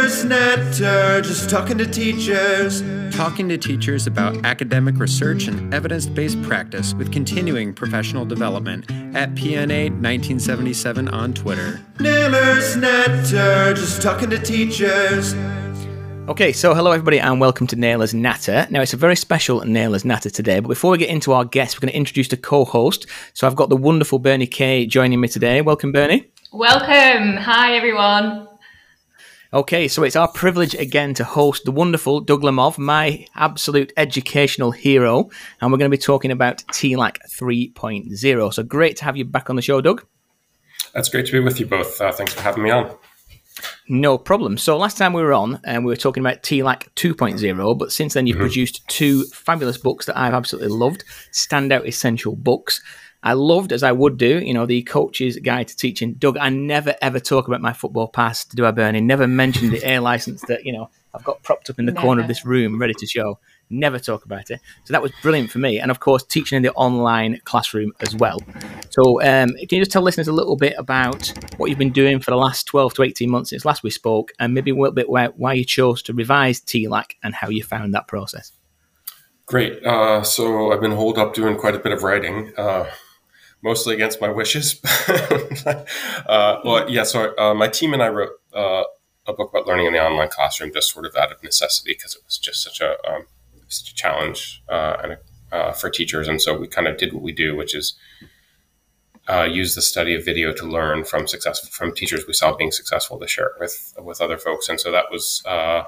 Nailers Netter, just talking to teachers. Talking to teachers about academic research and evidence-based practice with continuing professional development at PNA 1977 on Twitter. Nailers Netter, just talking to teachers. Okay, so hello everybody and welcome to Nailers Natter. Now it's a very special Nailers Natter today, but before we get into our guests, we're going to introduce the co-host. So I've got the wonderful Bernie Kay joining me today. Welcome, Bernie. Welcome. Hi, everyone. Okay, so it's our privilege again to host the wonderful Doug Lemov, my absolute educational hero, and we're going to be talking about TLAC 3.0. So great to have you back on the show, Doug. That's great to be with you both. Thanks for having me on. No problem. So last time we were on, we were talking about TLAC 2.0, but since then you've produced two fabulous books that I've absolutely loved, standout essential books. I loved, as I would do, the Coach's Guide to Teaching. Doug, I never, ever talk about my football pass, do I, Bernie? Never mention the A license that, I've got propped up in the corner of this room ready to show. Never talk about it. So that was brilliant for me. And, of course, teaching in the online classroom as well. So can you just tell listeners a little bit about what you've been doing for the last 12 to 18 months since last we spoke, and maybe a little bit why you chose to revise TLAC and how you found that process? Great. So I've been holed up doing quite a bit of writing. Mostly against my wishes. So my team and I wrote a book about learning in the online classroom just sort of out of necessity because it was just such a challenge for teachers. And so we kind of did what we do, which is use the study of video to learn from teachers we saw being successful to share it with other folks. And so that was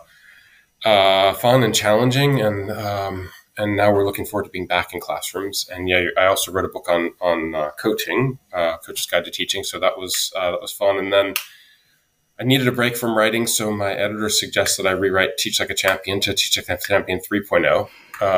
fun and challenging, and now we're looking forward to being back in classrooms. And I also wrote a book on coaching, Coach's Guide to Teaching. So that was fun. And then I needed a break from writing, so my editor suggested I rewrite Teach Like a Champion to Teach Like a Champion 3.0.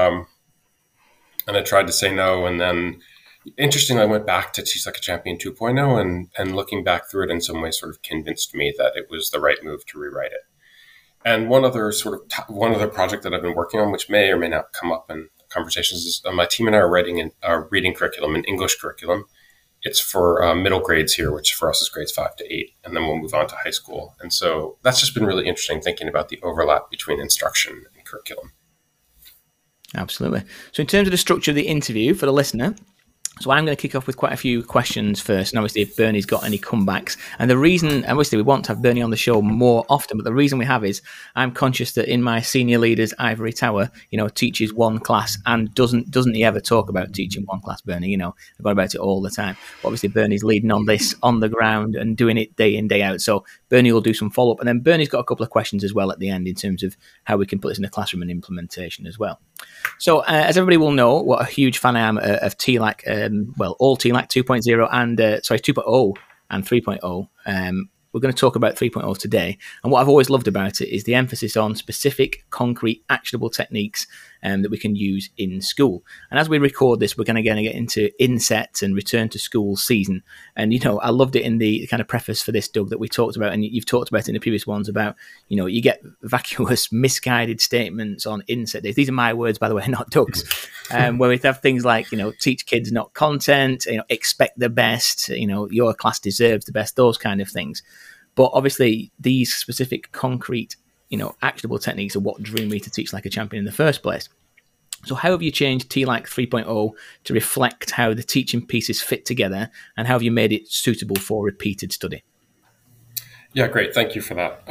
And I tried to say no. And then, interestingly, I went back to Teach Like a Champion 2.0, and looking back through it in some ways sort of convinced me that it was the right move to rewrite it. And one other project that I've been working on, which may or may not come up in conversations, is my team and I are writing a reading curriculum, an English curriculum. It's for middle grades here, which for us is grades 5 to 8, and then we'll move on to high school. And so that's just been really interesting, thinking about the overlap between instruction and curriculum. Absolutely. So in terms of the structure of the interview for the listener, so I'm going to kick off with quite a few questions first, and obviously if Bernie's got any comebacks. And the reason, obviously we want to have Bernie on the show more often, but the reason we have is I'm conscious that in my senior leader's ivory tower, teaches one class, and doesn't he ever talk about teaching one class, Bernie? I've got about it all the time. But obviously Bernie's leading on this on the ground and doing it day in, day out. So Bernie will do some follow-up, and then Bernie's got a couple of questions as well at the end in terms of how we can put this in the classroom and implementation as well. So as everybody will know, what a huge fan I am of TLAC, all TLAC 2.0 and 2.0 and 3.0. We're going to talk about 3.0 today. And what I've always loved about it is the emphasis on specific, concrete, actionable techniques that we can use in school. And as we record this, we're going to get into inset and return to school season. And, I loved it in the kind of preface for this, Doug, that we talked about, and you've talked about it in the previous ones about, you get vacuous, misguided statements on inset days. These are my words, by the way, not Doug's, where we have things like, teach kids, not content, expect the best, your class deserves the best, those kind of things. But obviously, these specific, concrete, actionable techniques are what drew me to Teach Like a Champion in the first place. So how have you changed TLAC 3.0 to reflect how the teaching pieces fit together, and how have you made it suitable for repeated study? Yeah, great. Thank you for that.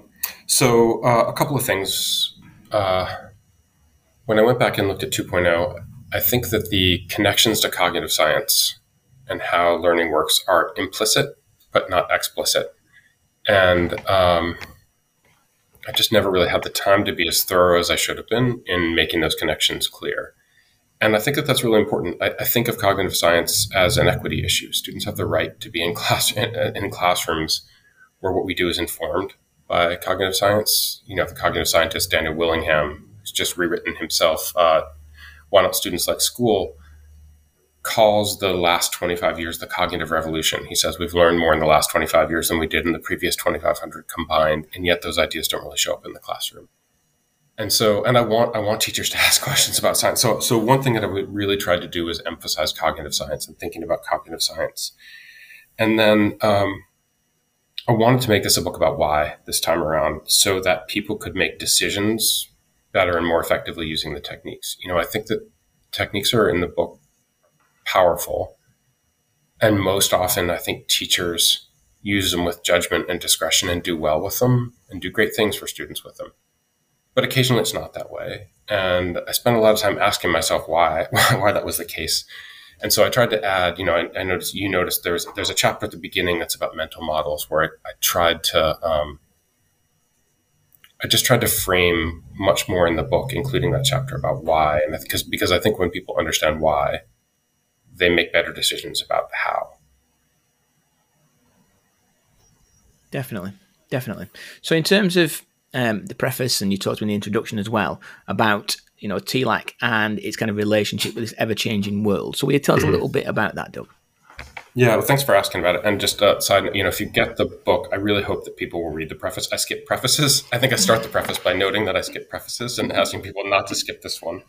So a couple of things. When I went back and looked at 2.0, I think that the connections to cognitive science and how learning works are implicit, but not explicit. And I just never really had the time to be as thorough as I should have been in making those connections clear. And I think that that's really important. I think of cognitive science as an equity issue. Students have the right to be in classrooms where what we do is informed by cognitive science. The cognitive scientist Daniel Willingham, who's just rewritten himself, Why Don't Students Like School?, calls the last 25 years the cognitive revolution. He says we've learned more in the last 25 years than we did in the previous 2,500 combined, and yet those ideas don't really show up in the classroom. And I want teachers to ask questions about science. So one thing that I would really try to do is emphasize cognitive science and thinking about cognitive science. And then I wanted to make this a book about why this time around so that people could make decisions better and more effectively using the techniques. I think that techniques are in the book powerful. And most often, I think teachers use them with judgment and discretion and do well with them and do great things for students with them. But occasionally it's not that way. And I spent a lot of time asking myself why that was the case. And so I tried to add, I noticed there's a chapter at the beginning that's about mental models where I tried to, I just tried to frame much more in the book, including that chapter about why. And because I think when people understand why, they make better decisions about the how. Definitely. So in terms of the preface, and you talked in the introduction as well about TLAC and its kind of relationship with this ever-changing world. So will you tell us a little bit about that, Doug? Yeah, well, thanks for asking about it. And just a side note, if you get the book, I really hope that people will read the preface. I skip prefaces. I think I start the preface by noting that I skip prefaces and asking people not to skip this one.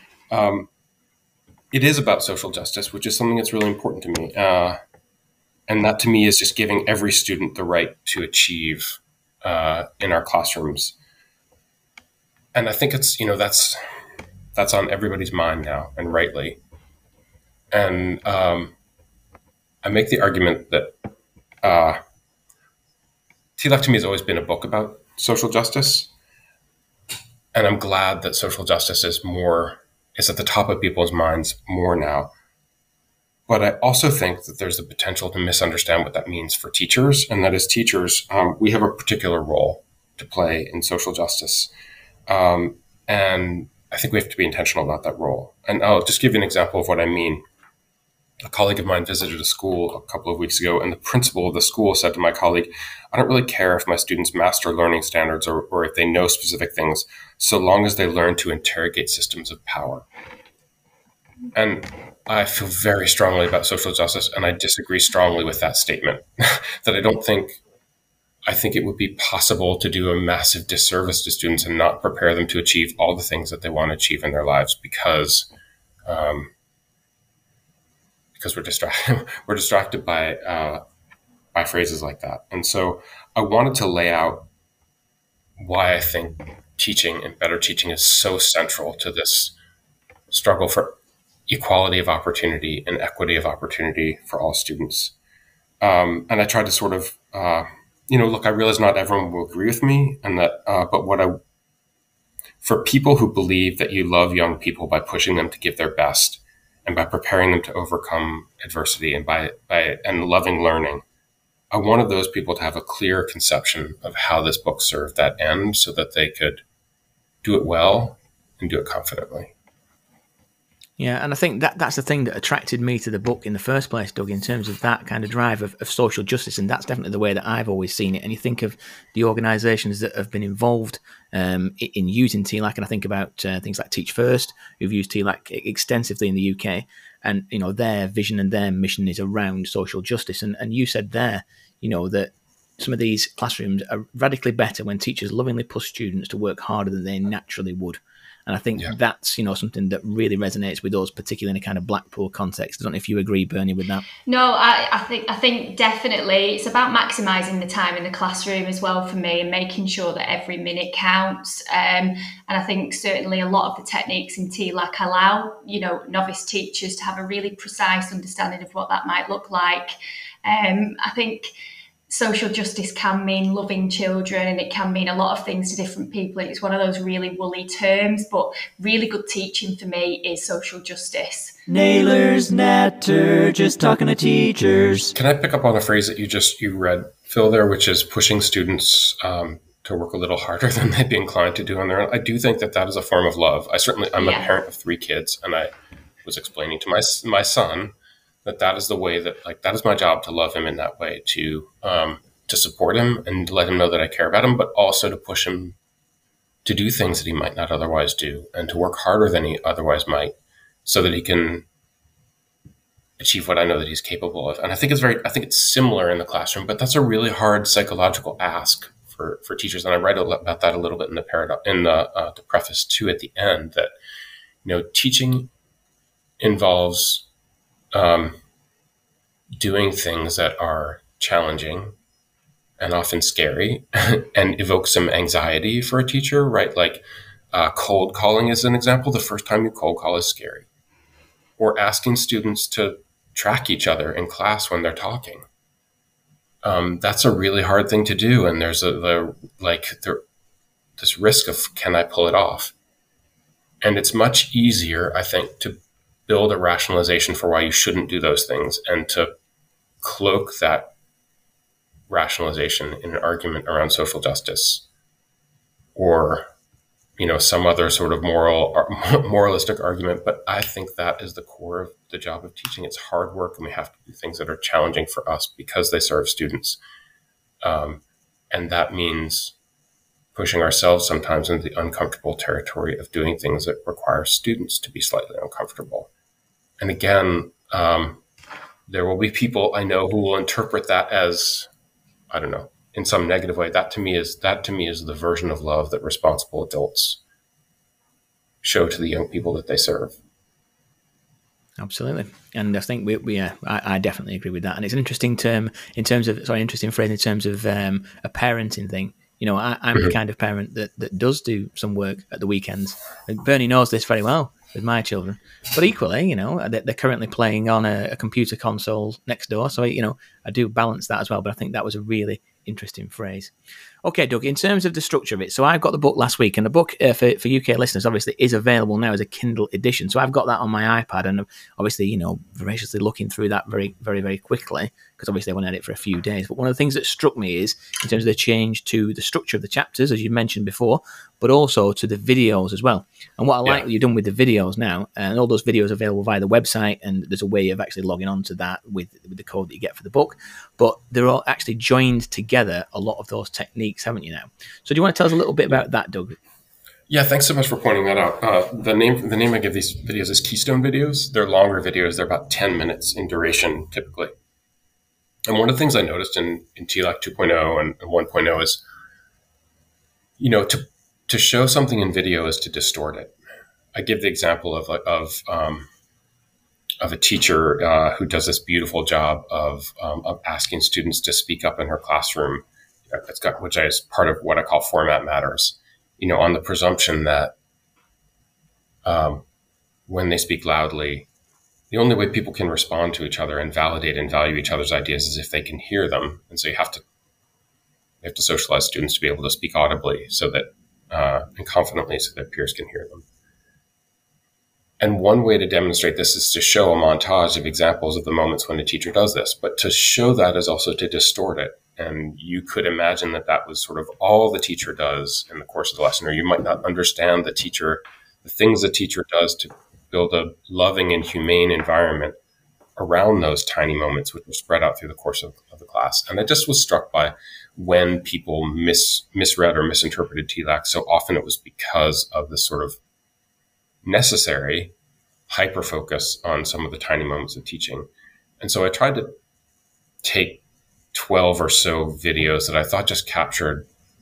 It is about social justice, which is something that's really important to me. And that to me is just giving every student the right to achieve in our classrooms. And I think it's, that's on everybody's mind now, and rightly. And I make the argument that TLAC to me has always been a book about social justice. And I'm glad that social justice is at the top of people's minds more now. But I also think that there's the potential to misunderstand what that means for teachers. And that as teachers, we have a particular role to play in social justice. And I think we have to be intentional about that role. And I'll just give you an example of what I mean. A colleague of mine visited a school a couple of weeks ago, and the principal of the school said to my colleague, I don't really care if my students master learning standards or if they know specific things, so long as they learn to interrogate systems of power. And I feel very strongly about social justice, and I disagree strongly with that statement. That I think it would be possible to do a massive disservice to students and not prepare them to achieve all the things that they want to achieve in their lives because we're distracted by phrases like that. And so I wanted to lay out why I think teaching and better teaching is so central to this struggle for equality of opportunity and equity of opportunity for all students. And I tried to sort of, look, I realize not everyone will agree with me, and that, but for people who believe that you love young people by pushing them to give their best and by preparing them to overcome adversity and loving learning, I wanted those people to have a clear conception of how this book served that end so that they could do it well and do it confidently. Yeah, and I think that's the thing that attracted me to the book in the first place, Doug, in terms of that kind of drive of social justice. And that's definitely the way that I've always seen it. And you think of the organisations that have been involved in using TLAC, and I think about things like Teach First, who've used TLAC extensively in the UK. And, their vision and their mission is around social justice. And you said there, that some of these classrooms are radically better when teachers lovingly push students to work harder than they naturally would. And I think that's, something that really resonates with us, particularly in a kind of Blackpool context. I don't know if you agree, Bernie, with that. No, I think definitely it's about maximising the time in the classroom as well for me, and making sure that every minute counts. And I think certainly a lot of the techniques in TLAC allow, novice teachers to have a really precise understanding of what that might look like. I think social justice can mean loving children, and it can mean a lot of things to different people. It's one of those really woolly terms, but really good teaching for me is social justice. Nailers, Natter, just talking to teachers. Can I pick up on a phrase that you read, Phil, there, which is pushing students to work a little harder than they'd be inclined to do on their own? I do think that is a form of love. I'm a parent of 3 kids, and I was explaining to my son that is the way that is my job, to love him in that way, to support him and let him know that I care about him, but also to push him to do things that he might not otherwise do, and to work harder than he otherwise might, so that he can achieve what I know that he's capable of. And I think it's similar in the classroom, but that's a really hard psychological ask for teachers. And I write about that a little bit in the preface too, at the end, that, teaching involves doing things that are challenging and often scary and evoke some anxiety for a teacher, right? Like cold calling is an example. The first time you cold call is scary. Or asking students to track each other in class when they're talking. That's a really hard thing to do. And there's this risk of, can I pull it off? And it's much easier, I think, to build a rationalization for why you shouldn't do those things and to cloak that rationalization in an argument around social justice or, some other sort of moralistic argument. But I think that is the core of the job of teaching. It's hard work, and we have to do things that are challenging for us because they serve students. And that means pushing ourselves sometimes into the uncomfortable territory of doing things that require students to be slightly uncomfortable. And again, there will be people I know who will interpret that as, I don't know, in some negative way. That to me is the version of love that responsible adults show to the young people that they serve. Absolutely. And I think I definitely agree with that. And it's an interesting term interesting phrase in terms of a parenting thing. I'm the kind of parent that does do some work at the weekends. And Bernie knows this very well with my children. But equally, they're currently playing on a computer console next door. So, I do balance that as well. But I think that was a really interesting phrase. Okay, Doug, in terms of the structure of it, so I've got the book last week, and the book for UK listeners obviously is available now as a Kindle edition. So I've got that on my iPad, and obviously, voraciously looking through that very, very, very quickly, because obviously I went at it for a few days. But one of the things that struck me is in terms of the change to the structure of the chapters, as you mentioned before, but also to the videos as well. And what I like that you've done with the videos now, and all those videos are available via the website, and there's a way of actually logging on to that with the code that you get for the book. But they're all actually joined together, a lot of those techniques, haven't you now? So do you want to tell us a little bit about that, Doug? Yeah, thanks so much for pointing that out. The name I give these videos is Keystone Videos. They're longer videos. They're about 10 minutes in duration, typically. And one of the things I noticed in TLAC 2.0 and 1.0 is, to show something in video is to distort it. I give the example of a teacher who does this beautiful job of asking students to speak up in her classroom, which is part of what I call format matters, on the presumption that when they speak loudly, the only way people can respond to each other and validate and value each other's ideas is if they can hear them. And so you have to socialize students to be able to speak audibly and confidently so that peers can hear them. And one way to demonstrate this is to show a montage of examples of the moments when a teacher does this. But to show that is also to distort it. And you could imagine that was sort of all the teacher does in the course of the lesson, or you might not understand the things the teacher does to build a loving and humane environment around those tiny moments, which are spread out through the course of the class. And I just was struck by when people misread or misinterpreted TLAC. So often it was because of this sort of necessary hyper-focus on some of the tiny moments of teaching. And so I tried to take 12 or so videos that I thought just captured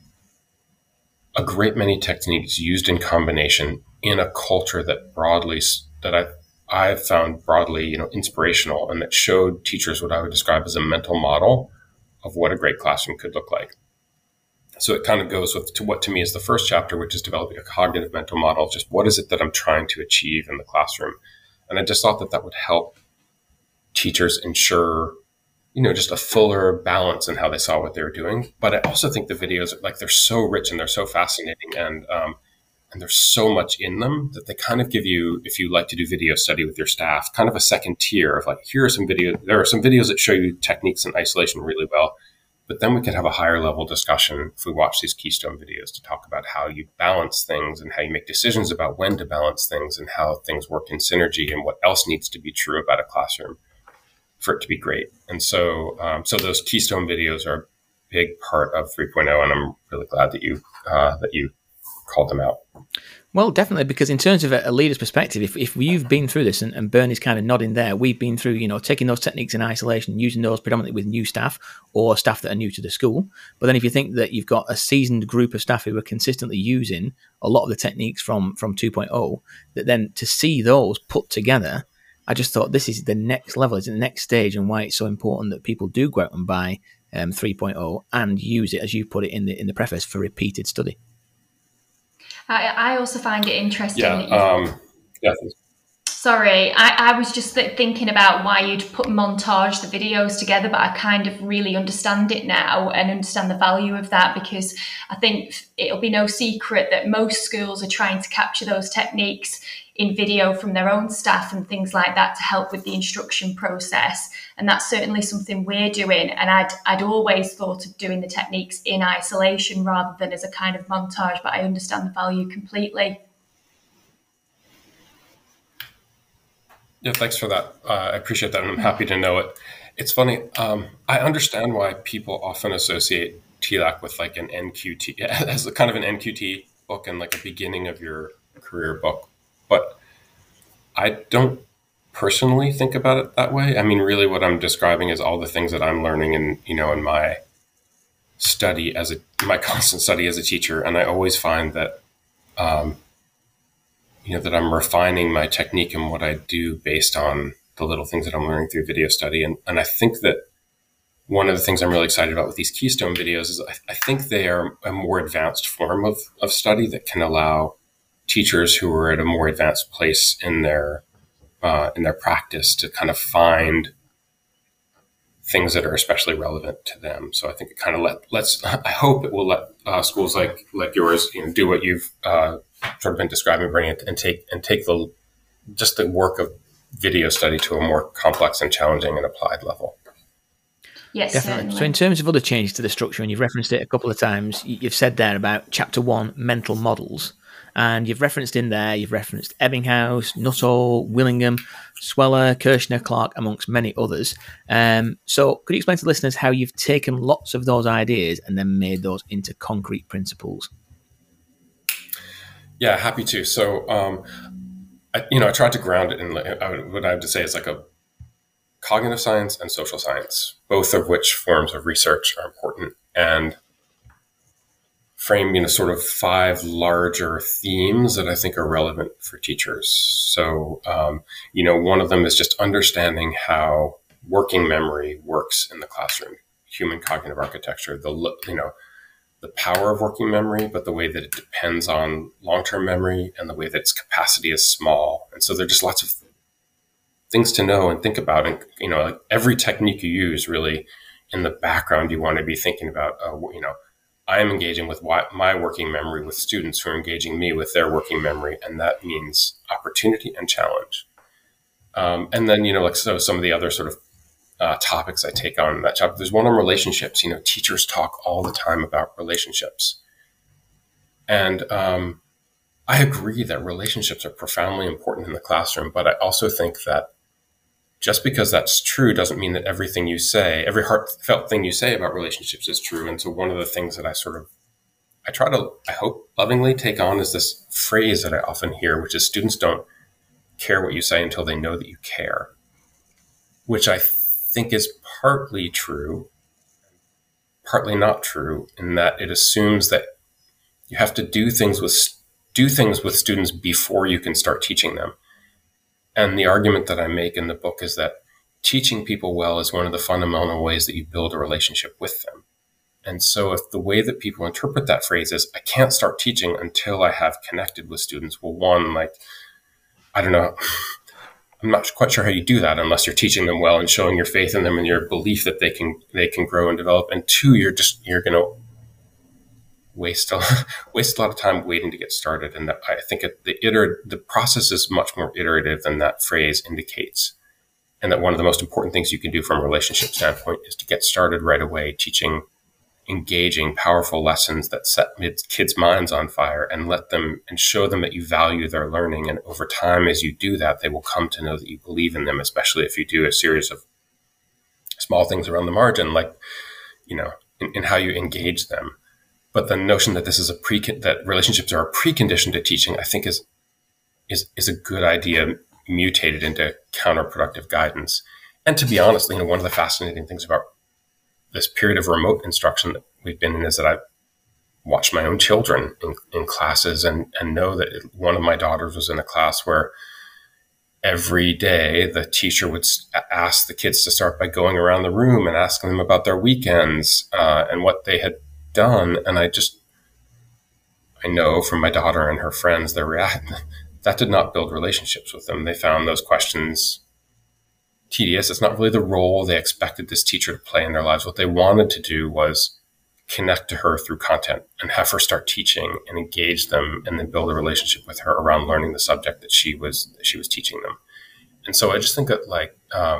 a great many techniques used in combination in a culture that I found broadly, inspirational, and that showed teachers what I would describe as a mental model of what a great classroom could look like. So it kind of goes to what to me is the first chapter, which is developing a cognitive mental model. Just what is it that I'm trying to achieve in the classroom? And I just thought that would help teachers ensure, just a fuller balance in how they saw what they were doing. But I also think the videos, they're so rich and they're so fascinating, and there's so much in them that they kind of give you, if you like to do video study with your staff, kind of a second tier of here are some videos. There are some videos that show you techniques in isolation really well. But then we could have a higher level discussion if we watch these Keystone videos to talk about how you balance things and how you make decisions about when to balance things and how things work in synergy and what else needs to be true about a classroom for it to be great. And so those Keystone videos are a big part of 3.0, and I'm really glad that you called them out. Well, definitely, because in terms of a leader's perspective, if you've been through this, and Bernie's kind of nodding there, we've been through, taking those techniques in isolation, using those predominantly with new staff or staff that are new to the school. But then if you think that you've got a seasoned group of staff who are consistently using a lot of the techniques from 2.0, that then to see those put together, I just thought this is the next level, it's the next stage, and why it's so important that people do go out and buy 3.0 and use it, as you put it in the preface, for repeated study. I also find it interesting. Yeah. Sorry, I was just thinking about why you'd montage the videos together, but I kind of really understand it now and understand the value of that, because I think it'll be no secret that most schools are trying to capture those techniques in video from their own staff and things like that to help with the instruction process. And that's certainly something we're doing. And I'd always thought of doing the techniques in isolation rather than as a kind of montage, but I understand the value completely. Yeah, thanks for that. I appreciate that, and I'm happy to know it. It's funny. I understand why people often associate TLAC with like an NQT, as a kind of an NQT book and like a beginning of your career book. But I don't personally think about it that way. I mean, really, what I'm describing is all the things that I'm learning, in my study my constant study as a teacher, and I always find that. That I'm refining my technique and what I do based on the little things that I'm learning through video study. And I think that one of the things I'm really excited about with these Keystone videos is I think they are a more advanced form of study that can allow teachers who are at a more advanced place in their practice to kind of find things that are especially relevant to them. So I think it kind of I hope it will let schools like yours, do what you've sort of been describing, bring it and take the work of video study to a more complex and challenging and applied level. Yes, definitely. Certainly. So in terms of other changes to the structure, and you've referenced it a couple of times, you've said there about Chapter 1, mental models. And you've referenced Ebbinghaus, Nuttall, Willingham, Sweller, Kirshner, Clark, amongst many others. So could you explain to listeners how you've taken lots of those ideas and then made those into concrete principles? Yeah, happy to. So, I tried to ground it in what I have to say is like a cognitive science and social science, both of which forms of research are important, and frame, sort of 5 larger themes that I think are relevant for teachers. So, one of them is just understanding how working memory works in the classroom, human cognitive architecture, the power of working memory, but the way that it depends on long-term memory and the way that its capacity is small. And so there are just lots of things to know and think about. And, like every technique you use, really, in the background, you want to be thinking about, I am engaging with my working memory with students who are engaging me with their working memory. And that means opportunity and challenge. And then, so some of the other sort of topics I take on that chapter. There's one on relationships. Teachers talk all the time about relationships. And I agree that relationships are profoundly important in the classroom, but I also think that just because that's true doesn't mean that everything you say, every heartfelt thing you say about relationships is true. And so one of the things that I hope lovingly take on is this phrase that I often hear, which is students don't care what you say until they know that you care, which I think is partly true, partly not true, in that it assumes that you have to do things with students before you can start teaching them. And the argument that I make in the book is that teaching people well is one of the fundamental ways that you build a relationship with them. And so if the way that people interpret that phrase is, I can't start teaching until I have connected with students, well, one, I don't know, I'm not quite sure how you do that unless you're teaching them well and showing your faith in them and your belief that they can grow and develop. And 2, you're going to waste a lot of time waiting to get started. And that, I think the process is much more iterative than that phrase indicates. And that one of the most important things you can do from a relationship standpoint is to get started right away, teaching engaging, powerful lessons that set kids' minds on fire and show them that you value their learning. And over time, as you do that, they will come to know that you believe in them, especially if you do a series of small things around the margin, like, in how you engage them. But the notion that this is that relationships are a precondition to teaching, I think is a good idea mutated into counterproductive guidance. And to be honest, one of the fascinating things about this period of remote instruction that we've been in is that I've watched my own children in classes and know that one of my daughters was in a class where every day the teacher would ask the kids to start by going around the room and asking them about their weekends and what they had done. And I know from my daughter and her friends, that did not build relationships with them. They found those questions tedious. It's not really the role they expected this teacher to play in their lives. What they wanted to do was connect to her through content and have her start teaching and engage them, and then build a relationship with her around learning the subject that she was teaching them. And so I just think that I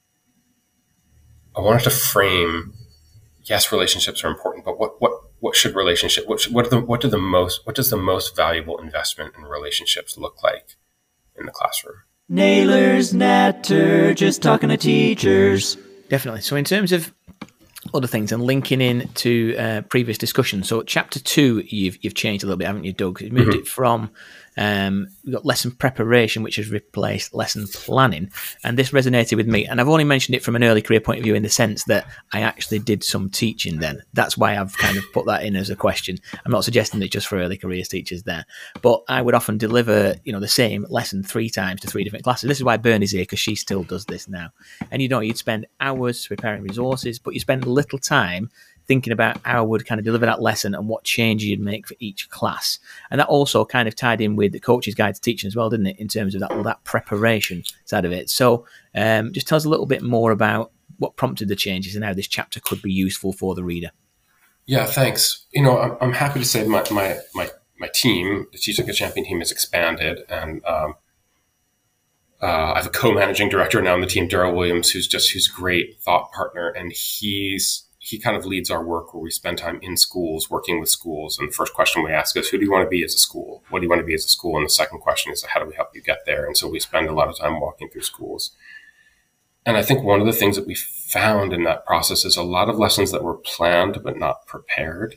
wanted to frame, yes, relationships are important, but what should relationship, what does the most valuable investment in relationships look like in the classroom? Naylor's Natter, just talking to teachers. Definitely. So in terms of other things and linking in to previous discussions, so chapter 2, you've changed a little bit, haven't you, Doug? You've moved it from we've got lesson preparation, which has replaced lesson planning, and this resonated with me. And I've only mentioned it from an early career point of view in the sense that I actually did some teaching then. That's why I've kind of put that in as a question. I'm not suggesting it's just for early careers teachers there, but I would often deliver, the same lesson 3 times to 3 different classes. This is why Bernie's here, because she still does this now. And you'd spend hours preparing resources, but you spend little time thinking about how I would kind of deliver that lesson and what changes you'd make for each class. And that also kind of tied in with the Coach's Guide to Teaching as well, didn't it, in terms of that preparation side of it. So just tell us a little bit more about what prompted the changes and how this chapter could be useful for the reader. Yeah, thanks. I'm happy to say my team, the Teach Like a Champion team, has expanded, and I have a co-managing director now on the team, Daryl Williams, who's a great thought partner, and he kind of leads our work where we spend time in schools, working with schools. And the first question we ask is, who do you want to be as a school? What do you want to be as a school? And the second question is, how do we help you get there? And so we spend a lot of time walking through schools. And I think one of the things that we found in that process is a lot of lessons that were planned but not prepared.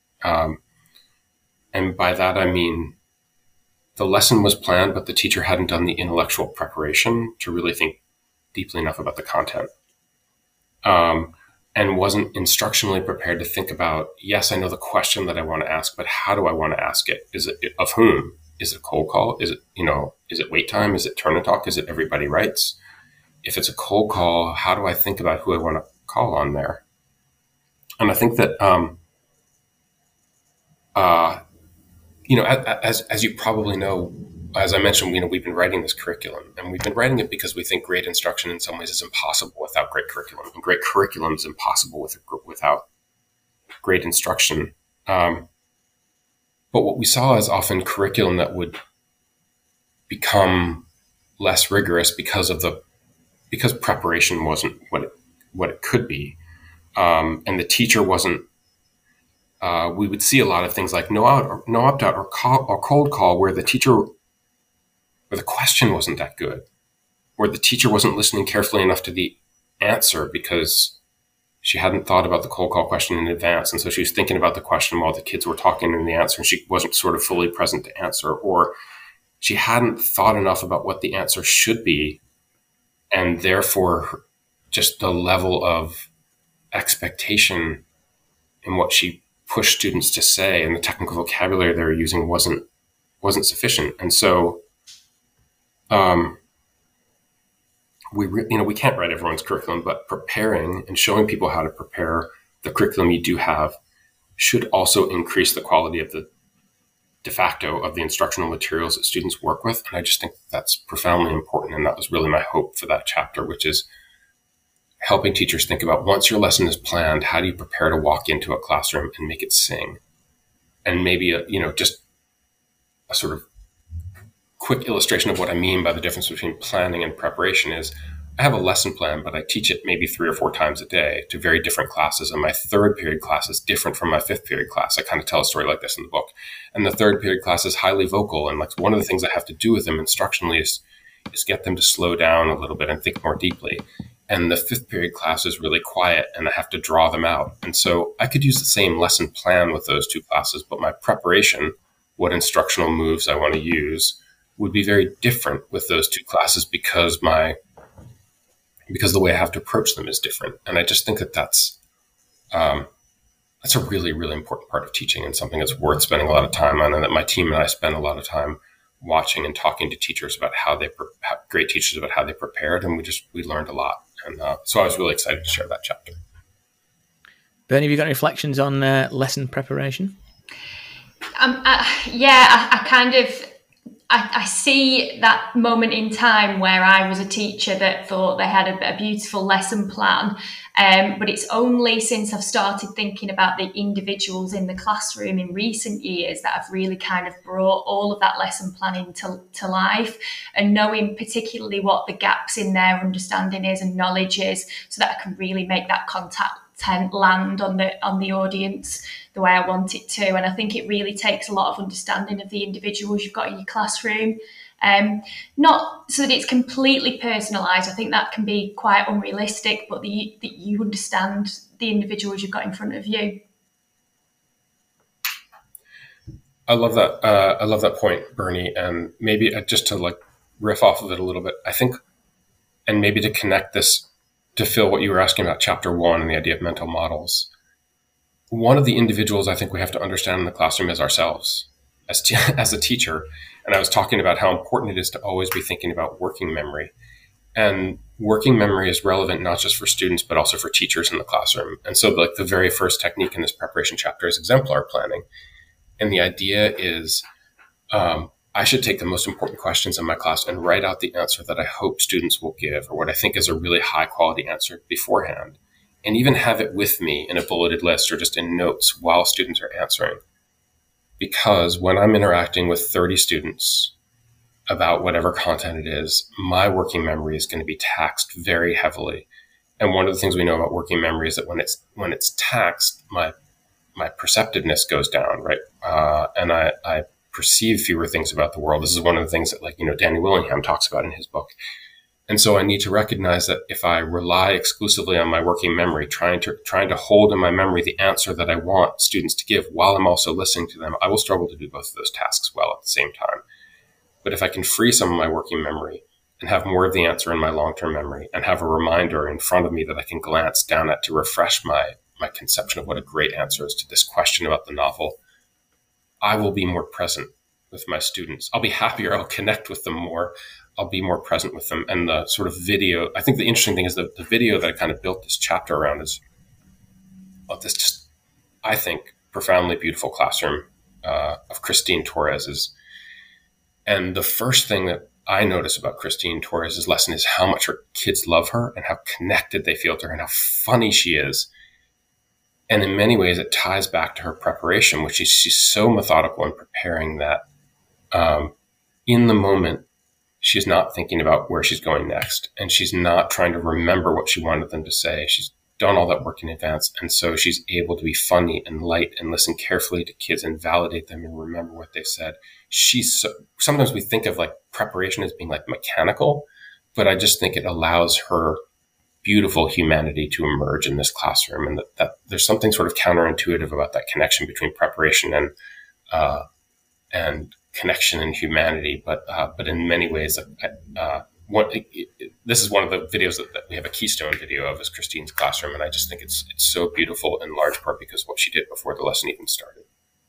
And by that, I mean, the lesson was planned, but the teacher hadn't done the intellectual preparation to really think deeply enough about the content. And wasn't instructionally prepared to think about, yes, I know the question that I want to ask, but how do I want to ask it? Is it of whom? Is it a cold call? Is it wait time? Is it turn and talk? Is it everybody writes? If it's a cold call, how do I think about who I want to call on there? And I think that, as you probably know, as I mentioned, we've been writing this curriculum, and we've been writing it because we think great instruction in some ways is impossible without great curriculum, and great curriculum is impossible without great instruction. But what we saw is often curriculum that would become less rigorous because preparation wasn't what it could be, and the teacher wasn't. We would see a lot of things like no opt-out or cold call, where the question wasn't that good, or the teacher wasn't listening carefully enough to the answer because she hadn't thought about the cold call question in advance. And so she was thinking about the question while the kids were talking in the answer, and she wasn't sort of fully present to answer, or she hadn't thought enough about what the answer should be. And therefore, just the level of expectation in what she pushed students to say and the technical vocabulary they were using wasn't sufficient. And so, we can't write everyone's curriculum, but preparing and showing people how to prepare the curriculum you do have should also increase the quality of the de facto of the instructional materials that students work with. And I just think that's profoundly important. And that was really my hope for that chapter, which is helping teachers think about, once your lesson is planned, how do you prepare to walk into a classroom and make it sing? And maybe just a sort of quick illustration of what I mean by the difference between planning and preparation is, I have a lesson plan, but I teach it maybe 3 or 4 times a day to very different classes. And my 3rd period class is different from my 5th period class. I kind of tell a story like this in the book. And the 3rd period class is highly vocal. And like one of the things I have to do with them instructionally is get them to slow down a little bit and think more deeply. And the 5th period class is really quiet, and I have to draw them out. And so I could use the same lesson plan with those 2 classes, but my preparation, what instructional moves I want to use, would be very different with those 2 classes because the way I have to approach them is different. And I just think that that's a really, really important part of teaching, and something that's worth spending a lot of time on, and that my team and I spend a lot of time watching and talking to teachers about great teachers about how they prepared, and we learned a lot. And so I was really excited to share that chapter. Bernie, have you got any reflections on lesson preparation? I see that moment in time where I was a teacher that thought they had a beautiful lesson plan. But it's only since I've started thinking about the individuals in the classroom in recent years that I've really kind of brought all of that lesson planning to life, and knowing particularly what the gaps in their understanding is and knowledge is, so that I can really make that content land on the audience the way I want it to. And I think it really takes a lot of understanding of the individuals you've got in your classroom. Not so that it's completely personalised. I think that can be quite unrealistic, but that you understand the individuals you've got in front of you. I love that. I love that point, Bernie. And maybe just to riff off of it a little bit, I think, and maybe to connect this to Phil, what you were asking about chapter 1 and the idea of mental models. One of the individuals I think we have to understand in the classroom is ourselves as a teacher. And I was talking about how important it is to always be thinking about working memory. And working memory is relevant not just for students, but also for teachers in the classroom. And so the very first technique in this preparation chapter is exemplar planning. And the idea is I should take the most important questions in my class and write out the answer that I hope students will give, or what I think is a really high quality answer beforehand, and even have it with me in a bulleted list or just in notes while students are answering. Because when I'm interacting with 30 students about whatever content it is, my working memory is going to be taxed very heavily. And one of the things we know about working memory is that when it's taxed, my perceptiveness goes down, right? And I perceive fewer things about the world. This is one of the things that Danny Willingham talks about in his book. And so I need to recognize that if I rely exclusively on my working memory, trying to hold in my memory the answer that I want students to give while I'm also listening to them, I will struggle to do both of those tasks well at the same time. But if I can free some of my working memory and have more of the answer in my long-term memory and have a reminder in front of me that I can glance down at to refresh my conception of what a great answer is to this question about the novel, I will be more present with my students. I'll be happier. I'll connect with them more. I'll be more present with them. And the sort of video, I think the interesting thing is that the video that I kind of built this chapter around is of this just, I think, profoundly beautiful classroom of Christine Torres's. And the first thing that I notice about Christine Torres's lesson is how much her kids love her and how connected they feel to her and how funny she is. And in many ways, it ties back to her preparation, which she's so methodical in preparing that in the moment, she's not thinking about where she's going next. And she's not trying to remember what she wanted them to say. She's done all that work in advance. And so she's able to be funny and light and listen carefully to kids and validate them and remember what they said. Sometimes we think of preparation as being mechanical, but I just think it allows her beautiful humanity to emerge in this classroom, and that there's something sort of counterintuitive about that connection between preparation and connection and humanity. But in many ways, this is one of the videos that we have a keystone video of, is Christine's classroom, and I just think it's so beautiful in large part because of what she did before the lesson even started.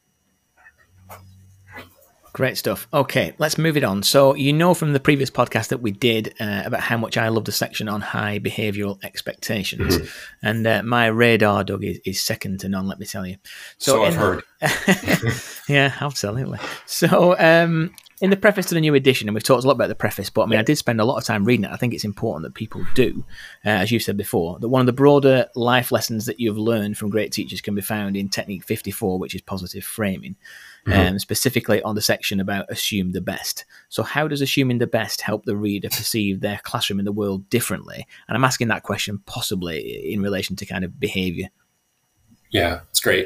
Great stuff. Okay, let's move it on. So from the previous podcast that we did about how much I love the section on high behavioural expectations. Mm-hmm. And my radar, Doug, is second to none, let me tell you. So I've heard. Yeah, absolutely. So in the preface to the new edition, and we've talked a lot about the preface, but I did spend a lot of time reading it. I think it's important that people do, as you said before, that one of the broader life lessons that you've learned from great teachers can be found in Technique 54, which is positive framing. Specifically on the section about assume the best. So how does assuming the best help the reader perceive their classroom in the world differently? And I'm asking that question possibly in relation to kind of behavior. Yeah, it's great.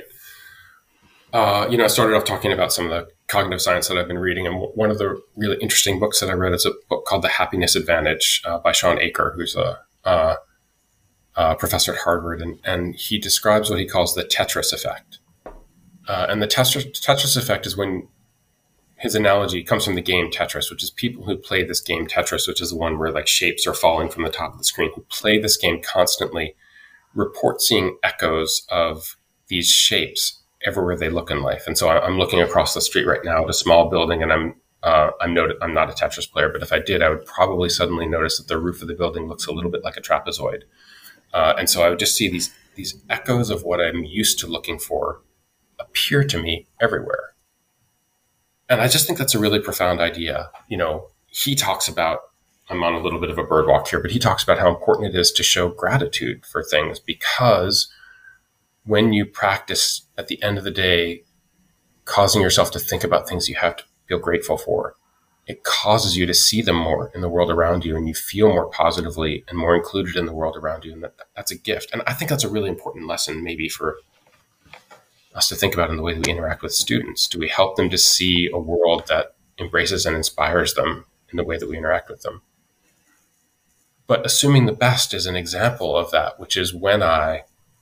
I started off talking about some of the cognitive science that I've been reading. And one of the really interesting books that I read is a book called The Happiness Advantage by Shawn Achor, who's a professor at Harvard. And he describes what he calls the Tetris effect. And the Tetris effect is when his analogy comes from the game Tetris, which is people who play this game Tetris, which is the one where shapes are falling from the top of the screen, who play this game constantly, report seeing echoes of these shapes everywhere they look in life. And so I'm looking across the street right now at a small building, and I'm I'm not a Tetris player, but if I did, I would probably suddenly notice that the roof of the building looks a little bit like a trapezoid. And so I would just see these echoes of what I'm used to looking for appear to me everywhere. And I just think that's a really profound idea. He talks about, I'm on a little bit of a bird walk here, but he talks about how important it is to show gratitude for things, because when you practice at the end of the day, causing yourself to think about things you have to feel grateful for, it causes you to see them more in the world around you, and you feel more positively and more included in the world around you. And that's a gift. And I think that's a really important lesson maybe for us to think about in the way that we interact with students. Do we help them to see a world that embraces and inspires them in the way that we interact with them? But assuming the best is an example of that, which is when I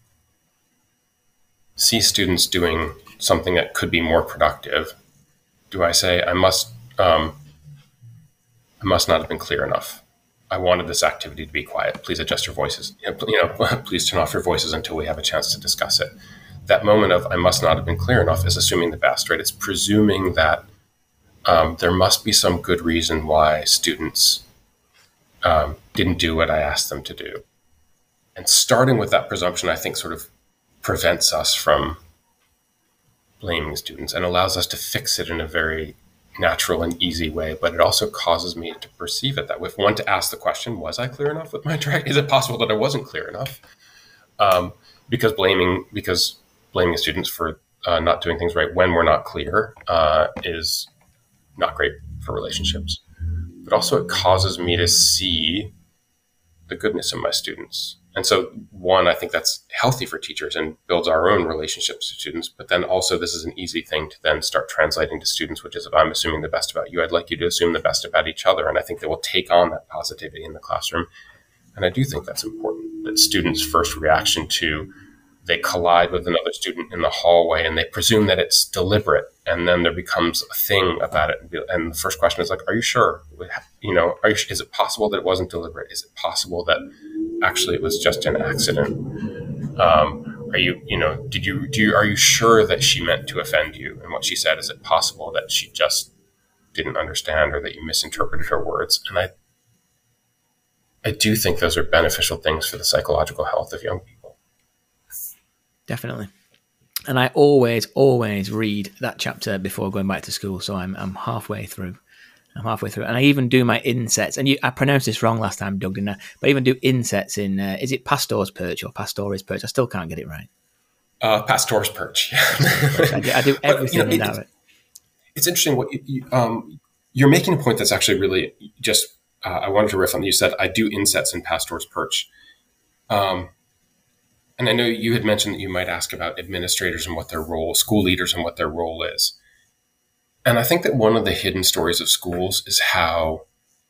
see students doing something that could be more productive, do I say, I must not have been clear enough. I wanted this activity to be quiet. Please adjust your voices. Please turn off your voices until we have a chance to discuss it. That moment of I must not have been clear enough is assuming the best, right? It's presuming that there must be some good reason why students didn't do what I asked them to do. And starting with that presumption, I think, sort of prevents us from blaming students and allows us to fix it in a very natural and easy way. But it also causes me to perceive it that way. If one to ask the question, was I clear enough with my interaction? Is it possible that I wasn't clear enough? Because blaming students for not doing things right when we're not clear is not great for relationships. But also it causes me to see the goodness in my students. And so, one, I think that's healthy for teachers and builds our own relationships to students. But then also this is an easy thing to then start translating to students, which is if I'm assuming the best about you, I'd like you to assume the best about each other. And I think they will take on that positivity in the classroom. And I do think that's important, that students' first reaction to they collide with another student in the hallway and they presume that it's deliberate. And then there becomes a thing about it. And the first question is like, are you sure? Is it possible that it wasn't deliberate? Is it possible that actually it was just an accident? Are you sure that she meant to offend you? And what she said, is it possible that she just didn't understand or that you misinterpreted her words? And I do think those are beneficial things for the psychological health of young people. Definitely. And I always read that chapter before going back to school. So I'm halfway through. And I even do my insets. And I pronounced this wrong last time, Doug, didn't I? But I even do insets in, is it Pastor's Perch or Pastoris Perch? I still can't get it right. Pastor's Perch. I do everything in that. It's interesting what you're making a point that's actually really just, I wanted to riff on. You said, I do insets in Pastor's Perch. And I know you had mentioned that you might ask about administrators and what their role, school leaders and what their role is. And I think that one of the hidden stories of schools is how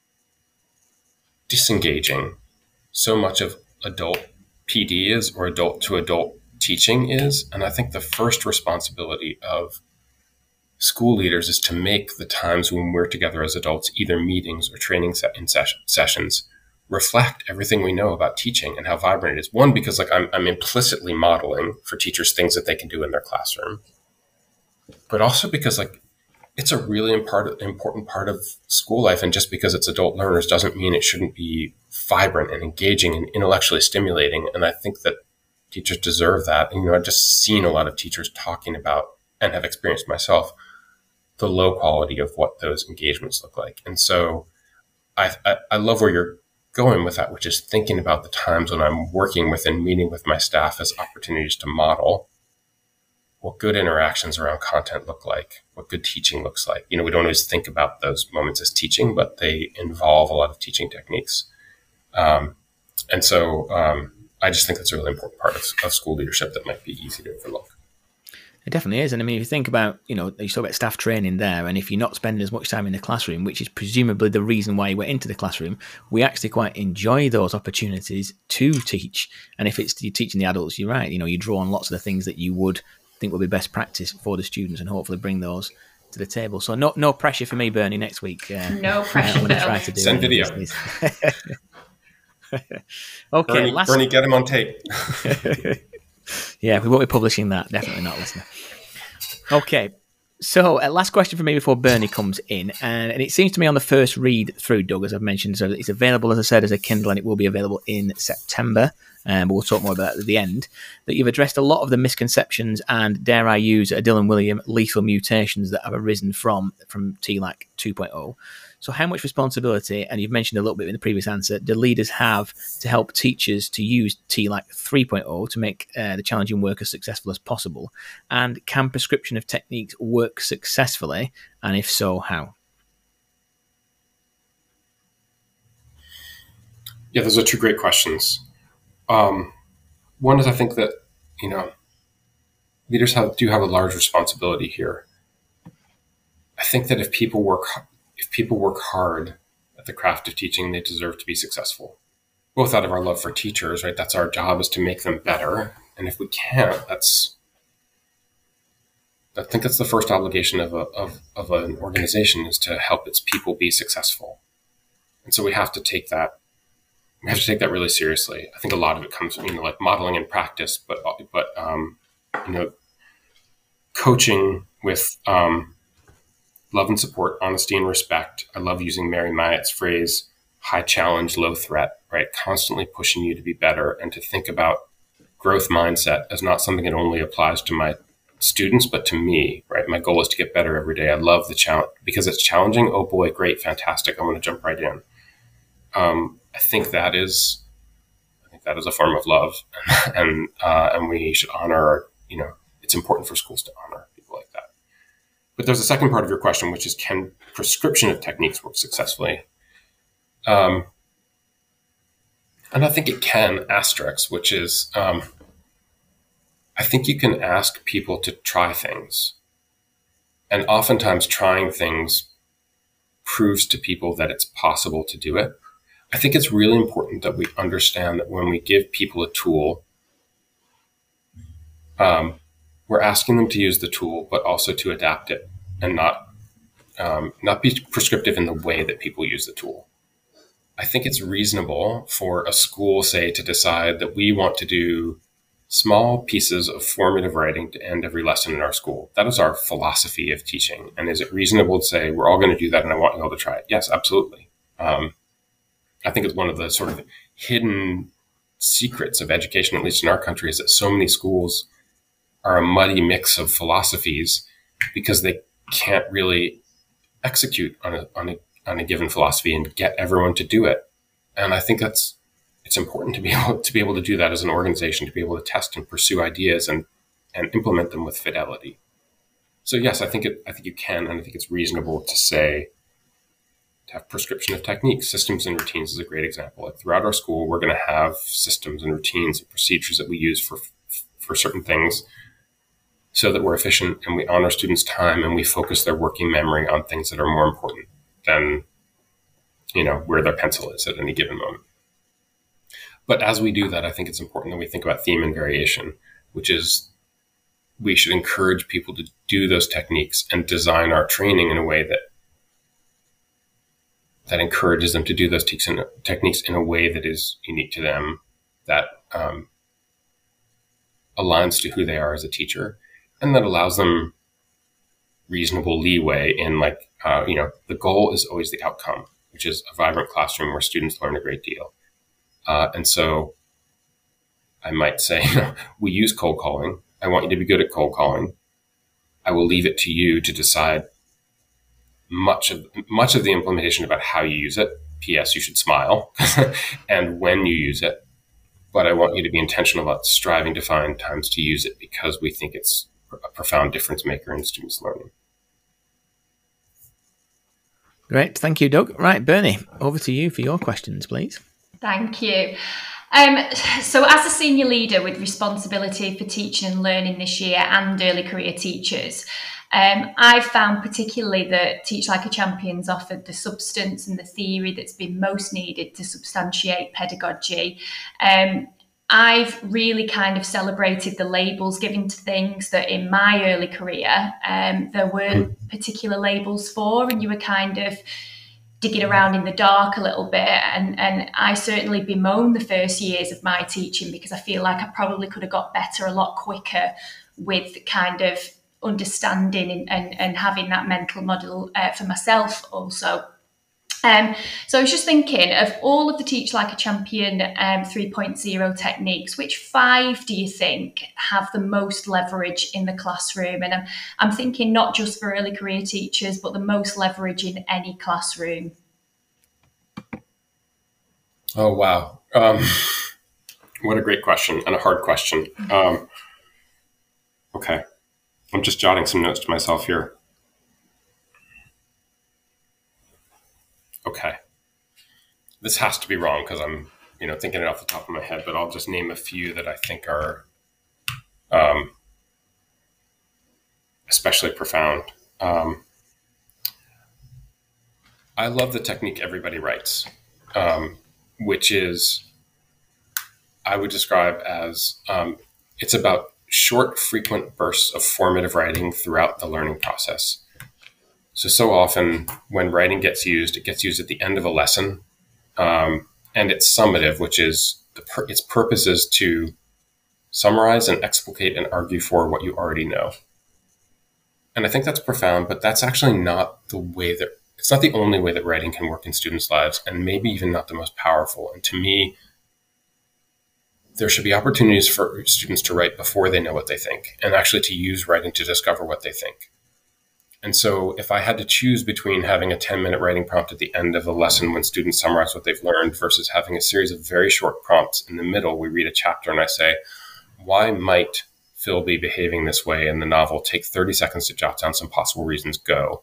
disengaging so much of adult PD is, or adult to adult teaching is. And I think the first responsibility of school leaders is to make the times when we're together as adults, either meetings or training sessions, reflect everything we know about teaching and how vibrant it is. One, because I'm implicitly modeling for teachers things that they can do in their classroom, but also because it's a really important part of school life. And just because it's adult learners doesn't mean it shouldn't be vibrant and engaging and intellectually stimulating. And I think that teachers deserve that. And, I've just seen a lot of teachers talking about, and have experienced myself, the low quality of what those engagements look like. And so I love where you're going with that, which is thinking about the times when I'm working with and meeting with my staff as opportunities to model what good interactions around content look like, what good teaching looks like. We don't always think about those moments as teaching, but they involve a lot of teaching techniques. And so I just think that's a really important part of school leadership that might be easy to overlook. It definitely is. And I mean, if you think about, you talk about staff training there, and if you're not spending as much time in the classroom, which is presumably the reason why you went into the classroom, we actually quite enjoy those opportunities to teach. And if you're teaching the adults, you're right, you draw on lots of the things that you would think would be best practice for the students and hopefully bring those to the table. So no pressure for me, Bernie, next week. No pressure. I'm going to try to do Send video. Okay. Bernie, get him on tape. Yeah, we won't be publishing that. Definitely not, listener. Okay. So, last question for me before Bernie comes in, and it seems to me on the first read through, Doug, as I've mentioned, so it's available, as I said, as a Kindle, and it will be available in September. But we'll talk more about that at the end. That you've addressed a lot of the misconceptions and, dare I use, Dylan William, lethal mutations that have arisen from TLAC 2.0. So, how much responsibility, and you've mentioned a little bit in the previous answer, do leaders have to help teachers to use TLAC 3.0 to make the challenging work as successful as possible? And can prescription of techniques work successfully? And if so, how? Yeah, those are two great questions. One is, I think that, leaders do have a large responsibility here. I think that if people work hard at the craft of teaching, they deserve to be successful. Both out of our love for teachers, right? That's our job, is to make them better. And if we can't, I think that's the first obligation of an organization, is to help its people be successful. And so we have to take that. We have to take that really seriously. I think a lot of it comes from, like modeling and practice, but coaching with love and support, honesty and respect. I love using Mary Myatt's phrase, high challenge, low threat, right? Constantly pushing you to be better and to think about growth mindset as not something that only applies to my students, but to me, right? My goal is to get better every day. I love the challenge because it's challenging. Oh boy, great, fantastic. I want to jump right in. I think that is a form of love, and we should honor. It's important for schools to honor people like that. But there's a second part of your question, which is, can prescription of techniques work successfully? And I think it can. Asterisk, which is, I think you can ask people to try things, and oftentimes trying things proves to people that it's possible to do it. I think it's really important that we understand that when we give people a tool, we're asking them to use the tool, but also to adapt it and not be prescriptive in the way that people use the tool. I think it's reasonable for a school, say, to decide that we want to do small pieces of formative writing to end every lesson in our school. That is our philosophy of teaching. And is it reasonable to say, we're all going to do that and I want you all to try it? Yes, absolutely. I think it's one of the sort of hidden secrets of education, at least in our country, is that so many schools are a muddy mix of philosophies because they can't really execute on a given philosophy and get everyone to do it. And I think it's important to be able to do that as an organization, to be able to test and pursue ideas and implement them with fidelity. So yes, I think you can, and I think it's reasonable to say, to have prescription of techniques. Systems and routines is a great example. Like throughout our school, we're going to have systems and routines and procedures that we use for certain things so that we're efficient and we honor students' time and we focus their working memory on things that are more important than, where their pencil is at any given moment. But as we do that, I think it's important that we think about theme and variation, which is we should encourage people to do those techniques and design our training in a way that encourages them to do those techniques in a way that is unique to them, that aligns to who they are as a teacher, and that allows them reasonable leeway in the goal is always the outcome, which is a vibrant classroom where students learn a great deal. And so I might say, we use cold calling. I want you to be good at cold calling. I will leave it to you to decide much of the implementation about how you use it. P.S. You should smile and when you use it. But I want you to be intentional about striving to find times to use it because we think it's a profound difference maker in students' learning. Great. Thank you, Doug. Right, Bernie, over to you for your questions, please. Thank you. So as a senior leader with responsibility for teaching and learning this year and early career teachers, I've found particularly that Teach Like a Champion's offered the substance and the theory that's been most needed to substantiate pedagogy. I've really kind of celebrated the labels given to things that in my early career there weren't particular labels for, and you were kind of digging around in the dark a little bit. And I certainly bemoan the first years of my teaching because I feel like I probably could have got better a lot quicker with kind of understanding and having that mental model for myself also. So I was just thinking, of all of the Teach Like a Champion 3.0 techniques, which 5 do you think have the most leverage in the classroom? And I'm thinking not just for early career teachers, but the most leverage in any classroom. Oh, wow. What a great question, and a hard question. Okay. I'm just jotting some notes to myself here. Okay. This has to be wrong because I'm, thinking it off the top of my head, but I'll just name a few that I think are especially profound. I love the technique everybody writes, which is, I would describe as, it's about short, frequent bursts of formative writing throughout the learning process. So often when writing gets used, it gets used at the end of a lesson, and it's summative, which is its purpose is to summarize and explicate and argue for what you already know. And I think that's profound, but that's actually not the way that, it's not the only way that writing can work in students' lives, and maybe even not the most powerful. And to me, there should be opportunities for students to write before they know what they think, and actually to use writing to discover what they think. And so if I had to choose between having a 10-minute writing prompt at the end of a lesson when students summarize what they've learned versus having a series of very short prompts in the middle, we read a chapter and I say, why might Phil be behaving this way in the novel? Take 30 seconds to jot down some possible reasons, go.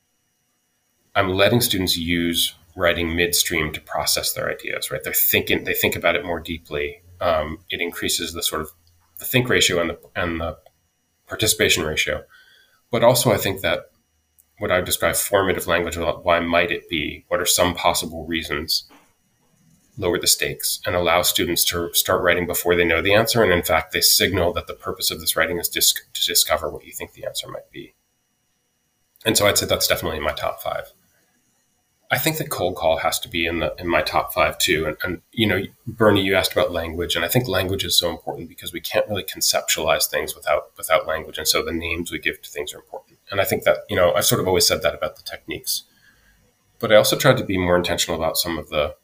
I'm letting students use writing midstream to process their ideas, right? They think about it more deeply. It increases the sort of the think ratio and the participation ratio. But also I think that what I would describe formative language about why might it be, what are some possible reasons, lower the stakes and allow students to start writing before they know the answer. And in fact, they signal that the purpose of this writing is to discover what you think the answer might be. And so I'd say that's definitely in my top 5. I think that cold call has to be in my top 5 too. And Bernie, you asked about language, and I think language is so important because we can't really conceptualize things without language. And so the names we give to things are important. And I think that, I've sort of always said that about the techniques, but I also tried to be more intentional about some of the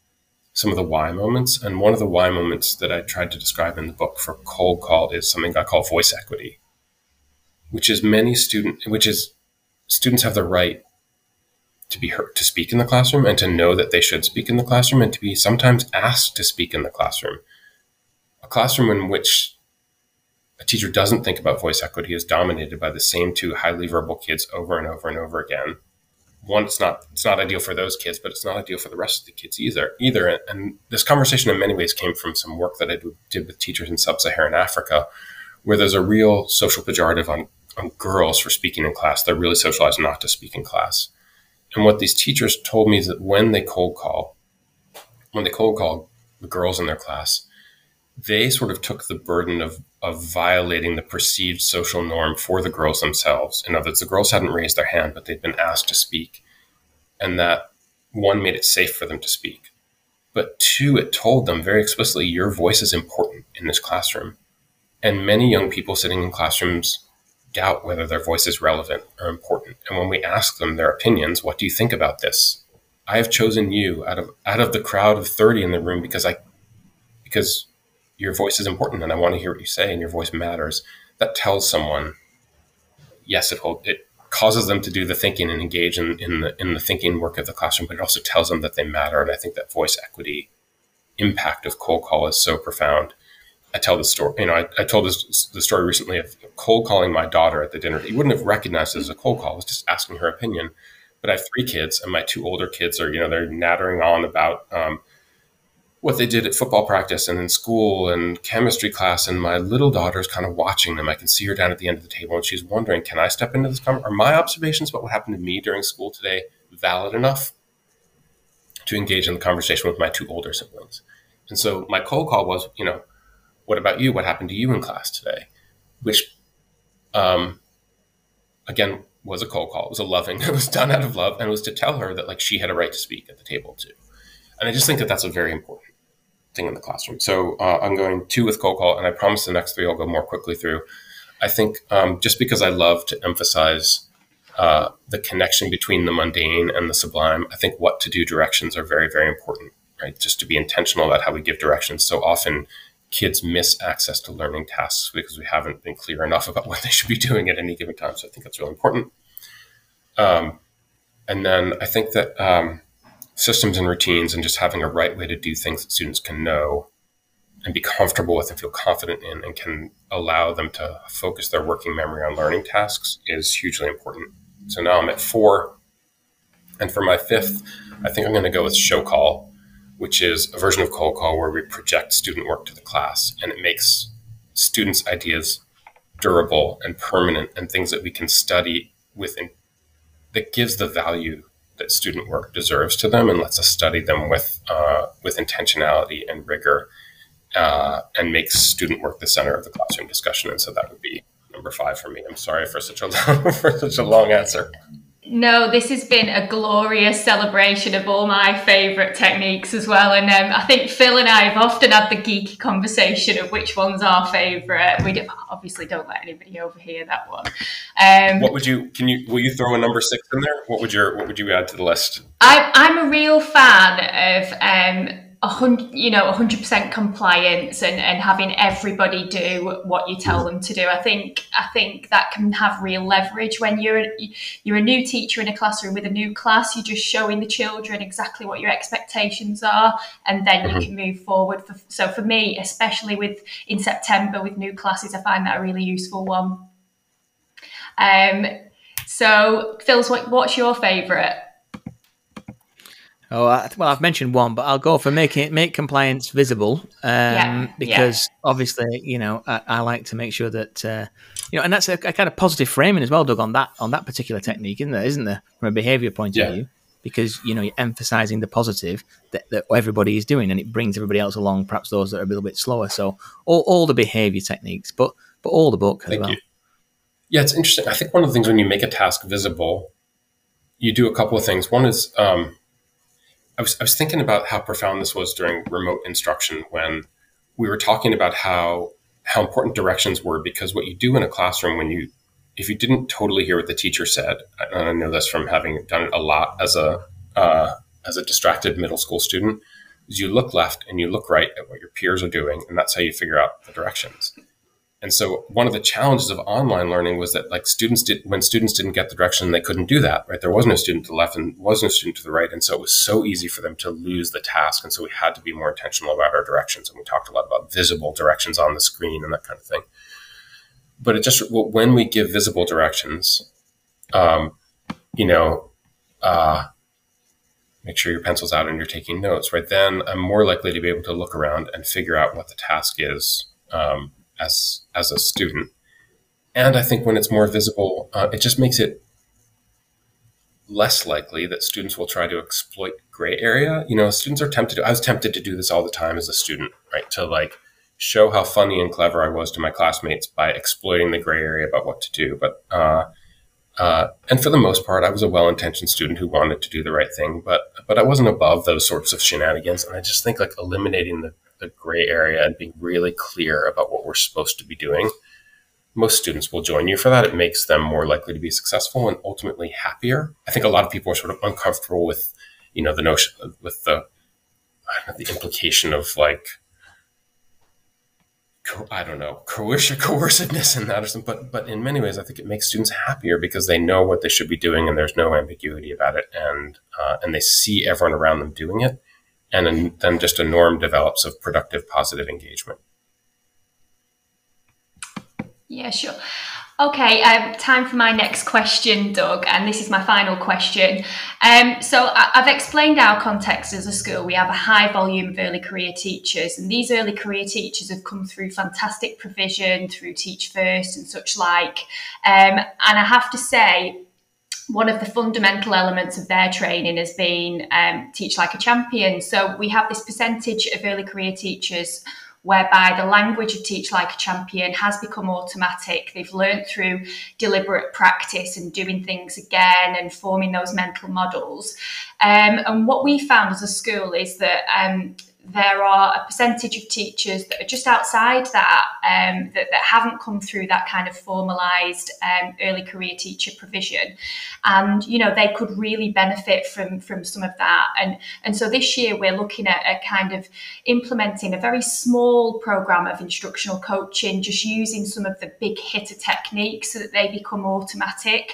why moments. And one of the why moments that I tried to describe in the book for cold call is something I call voice equity, which is students have the right to be heard, to speak in the classroom, and to know that they should speak in the classroom, and to be sometimes asked to speak in the classroom. A classroom in which a teacher doesn't think about voice equity is dominated by the same 2 highly verbal kids over and over and over again. One, it's not ideal for those kids, but it's not ideal for the rest of the kids either. And this conversation in many ways came from some work that I did with teachers in sub-Saharan Africa, where there's a real social pejorative on girls for speaking in class. They're really socialized not to speak in class. And what these teachers told me is that when they cold call the girls in their class, they sort of took the burden of violating the perceived social norm for the girls themselves. In other words, the girls hadn't raised their hand, but they'd been asked to speak. And that, 1, made it safe for them to speak. But 2, it told them very explicitly, your voice is important in this classroom. And many young people sitting in classrooms doubt whether their voice is relevant or important. And when we ask them their opinions, what do you think about this? I have chosen you out of the crowd of 30 in the room because your voice is important and I want to hear what you say and your voice matters. That tells someone, yes, it causes them to do the thinking and engage in the thinking work of the classroom, but it also tells them that they matter. And I think that voice equity impact of cold call is so profound. I tell the story, I told the story recently of cold calling my daughter at the dinner. You wouldn't have recognized it as a cold call. I was just asking her opinion. But I have 3 kids, and my 2 older kids are, they're nattering on about what they did at football practice and in school and chemistry class. And my little daughter's kind of watching them. I can see her down at the end of the table, and she's wondering, can I step into this conversation? Are my observations about what happened to me during school today valid enough to engage in the conversation with my 2 older siblings? And so my cold call was, what about you? What happened to you in class today? Which, again, was a cold call. It was it was done out of love, and it was to tell her that she had a right to speak at the table too. And I just think that that's a very important thing in the classroom. So I'm going 2 with cold call, and I promise the next 3 I'll go more quickly through. I think just because I love to emphasize the connection between the mundane and the sublime, I think what to do directions are very, very important, right? Just to be intentional about how we give directions. So often kids miss access to learning tasks because we haven't been clear enough about what they should be doing at any given time. So I think that's really important. And then I think that systems and routines and just having a right way to do things that students can know and be comfortable with and feel confident in and can allow them to focus their working memory on learning tasks is hugely important. So now I'm at 4. And for my 5th, I think I'm going to go with show call, which is a version of cold call where we project student work to the class, and it makes students' ideas durable and permanent and things that we can study within, that gives the value that student work deserves to them and lets us study them with intentionality and rigor, and makes student work the center of the classroom discussion. And so that would be number 5 for me. I'm sorry for such a long answer. No, this has been a glorious celebration of all my favourite techniques as well. And I think Phil and I have often had the geeky conversation of which one's our favourite. We obviously don't let anybody overhear that one. What would will you throw a number 6 in there? What would you add to the list? I'm a real fan of 100% compliance and having everybody do what you tell them to do. I think that can have real leverage when you're a new teacher in a classroom with a new class. You're just showing the children exactly what your expectations are, and then you can move forward. So for me, especially in September with new classes, I find that a really useful one. So Phil's, what's your favourite? Oh, well, I've mentioned one, but I'll go for make compliance visible, because obviously, I like to make sure that, and that's a kind of positive framing as well, Doug, on that particular technique, isn't there, from a behaviour point of view? Because, you're emphasising the positive that everybody is doing, and it brings everybody else along, perhaps those that are a little bit slower. So all the behaviour techniques, but all the book as well. Yeah, it's interesting. I think one of the things when you make a task visible, you do a couple of things. One is, I was thinking about how profound this was during remote instruction when we were talking about how important directions were, because what you do in a classroom if you didn't totally hear what the teacher said, and I know this from having done it a lot as a distracted middle school student, is you look left and you look right at what your peers are doing, and that's how you figure out the directions. And so one of the challenges of online learning was that when students didn't get the direction, they couldn't do that, right? There wasn't a student to the left and wasn't a student to the right. And so it was so easy for them to lose the task. And so we had to be more intentional about our directions. And we talked a lot about visible directions on the screen and that kind of thing. But when we give visible directions, make sure your pencil's out and you're taking notes, right? Then I'm more likely to be able to look around and figure out what the task is, as a student. And I think when it's more visible, it just makes it less likely that students will try to exploit gray area. Students are tempted I was tempted to do this all the time as a student, right? To show how funny and clever I was to my classmates by exploiting the gray area about what to do. But, and for the most part, I was a well-intentioned student who wanted to do the right thing, but I wasn't above those sorts of shenanigans. And I just think eliminating the gray area and being really clear about what we're supposed to be doing, most students will join you for that. It makes them more likely to be successful and ultimately happier. I think a lot of people are sort of uncomfortable with, the notion with the implication of coerciveness in that or something. But in many ways, I think it makes students happier because they know what they should be doing and there's no ambiguity about it. And they see everyone around them doing it. And then just a norm develops of productive, positive engagement. Yeah, sure. Okay, time for my next question, Doug, and this is my final question. So I've explained our context as a school. We have a high volume of early career teachers, and these early career teachers have come through fantastic provision, through Teach First and such like. And I have to say, one of the fundamental elements of their training has been Teach Like a Champion. So we have this percentage of early career teachers whereby the language of Teach Like a Champion has become automatic. They've learned through deliberate practice and doing things again and forming those mental models. And what we found as a school is that there are a percentage of teachers that are just outside that, that haven't come through that kind of formalised early career teacher provision. And, you know, they could really benefit from some of that. And so this year we're looking at a kind of implementing a very small programme of instructional coaching, just using some of the big hitter techniques so that they become automatic.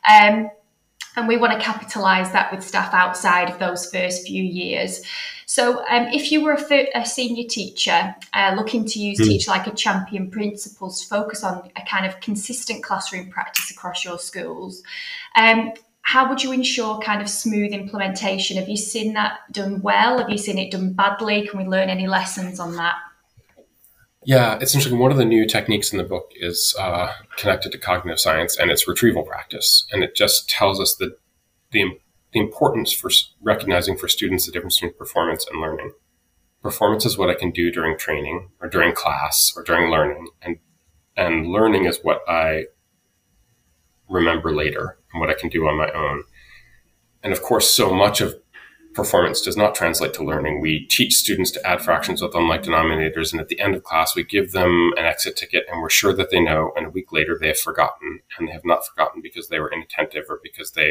And we want to capitalise that with staff outside of those first few years. So if you were a senior teacher looking to use Teach Like a Champion principles to focus on a kind of consistent classroom practice across your schools, how would you ensure kind of smooth implementation? Have you seen that done well? Have you seen it done badly? Can we learn any lessons on that? Yeah, it's interesting. One of the new techniques in the book is connected to cognitive science, and it's retrieval practice. And it just tells us that the importance for recognizing for students the difference between performance and learning. Performance is what I can do during training or during class or during learning. And learning is what I remember later and what I can do on my own. And of course, so much of performance does not translate to learning. We teach students to add fractions with unlike denominators, and at the end of class, we give them an exit ticket, and we're sure that they know, and a week later they have forgotten, and they have not forgotten because they were inattentive or because they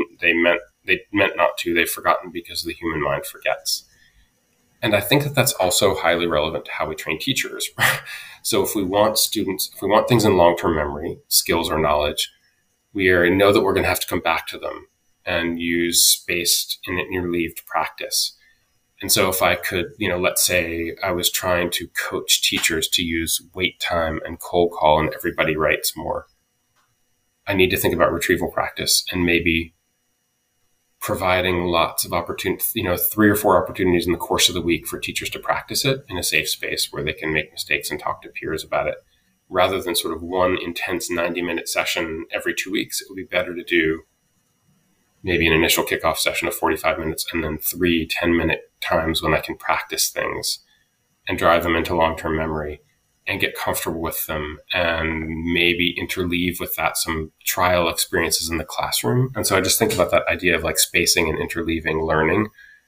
meant not to. They've forgotten because the human mind forgets. And I think that that's also highly relevant to how we train teachers. So if we want things in long-term memory, skills or knowledge, we know that we're going to have to come back to them and use spaced and interleaved practice. And so if I could, let's say I was trying to coach teachers to use wait time and cold call and everybody writes more, I need to think about retrieval practice and maybe providing lots of opportunities, 3 or 4 opportunities in the course of the week for teachers to practice it in a safe space where they can make mistakes and talk to peers about it, rather than sort of one intense 90-minute session every 2 weeks. It would be better to do maybe an initial kickoff session of 45 minutes and then 3 10-minute times when I can practice things and drive them into long-term memory and get comfortable with them, and maybe interleave with that some trial experiences in the classroom. And so I just think about that idea of like spacing and interleaving learning,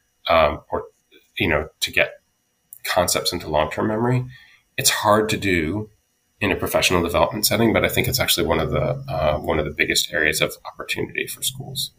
to get concepts into long-term memory. It's hard to do in a professional development setting, but I think it's actually one of the biggest areas of opportunity for schools.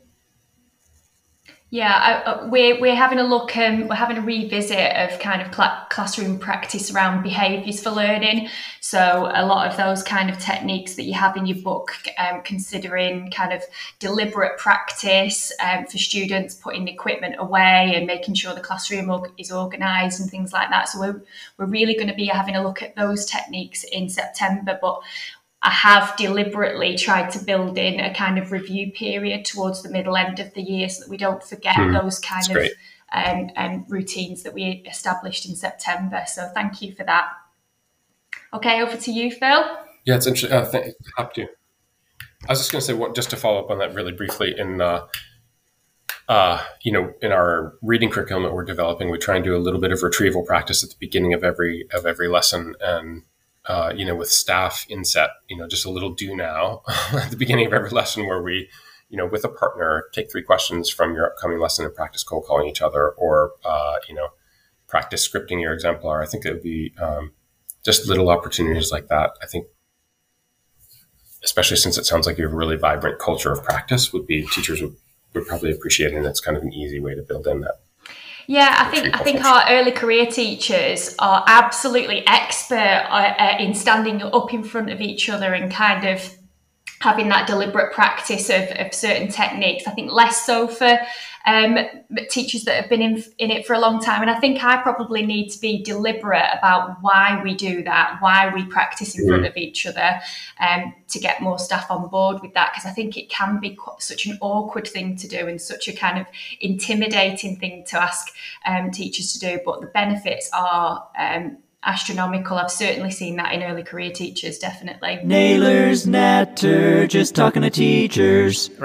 Yeah, we're having a look, we're having a revisit of kind of classroom practice around behaviours for learning. So a lot of those kind of techniques that you have in your book, considering kind of deliberate practice for students, putting equipment away and making sure the classroom is organised and things like that. So we're really going to be having a look at those techniques in September, but I have deliberately tried to build in a kind of review period towards the middle end of the year so that we don't forget those kind of routines that we established in September. So thank you for that. Okay, over to you, Phil. Yeah, it's interesting. Happy to. I was just going to say, just to follow up on that really briefly, in our reading curriculum that we're developing, we try and do a little bit of retrieval practice at the beginning of every lesson, and with staff inset, just a little do now at the beginning of every lesson where we, with a partner, take 3 questions from your upcoming lesson and practice cold calling each other, or, practice scripting your exemplar. I think it would be just little opportunities like that. I think, especially since it sounds like you have a really vibrant culture of practice, teachers would probably appreciate it, and it's kind of an easy way to build in that. Yeah, I think our early career teachers are absolutely expert in standing up in front of each other and kind of having that deliberate practice of certain techniques. I think less so for teachers that have been in it for a long time. And I think I probably need to be deliberate about why we do that, why we practice in front of each other, to get more staff on board with that, because I think it can be such an awkward thing to do and such a kind of intimidating thing to ask teachers to do. But the benefits are astronomical. I've certainly seen that in early career teachers, definitely. Naylor's Natter, just talking to teachers. Right.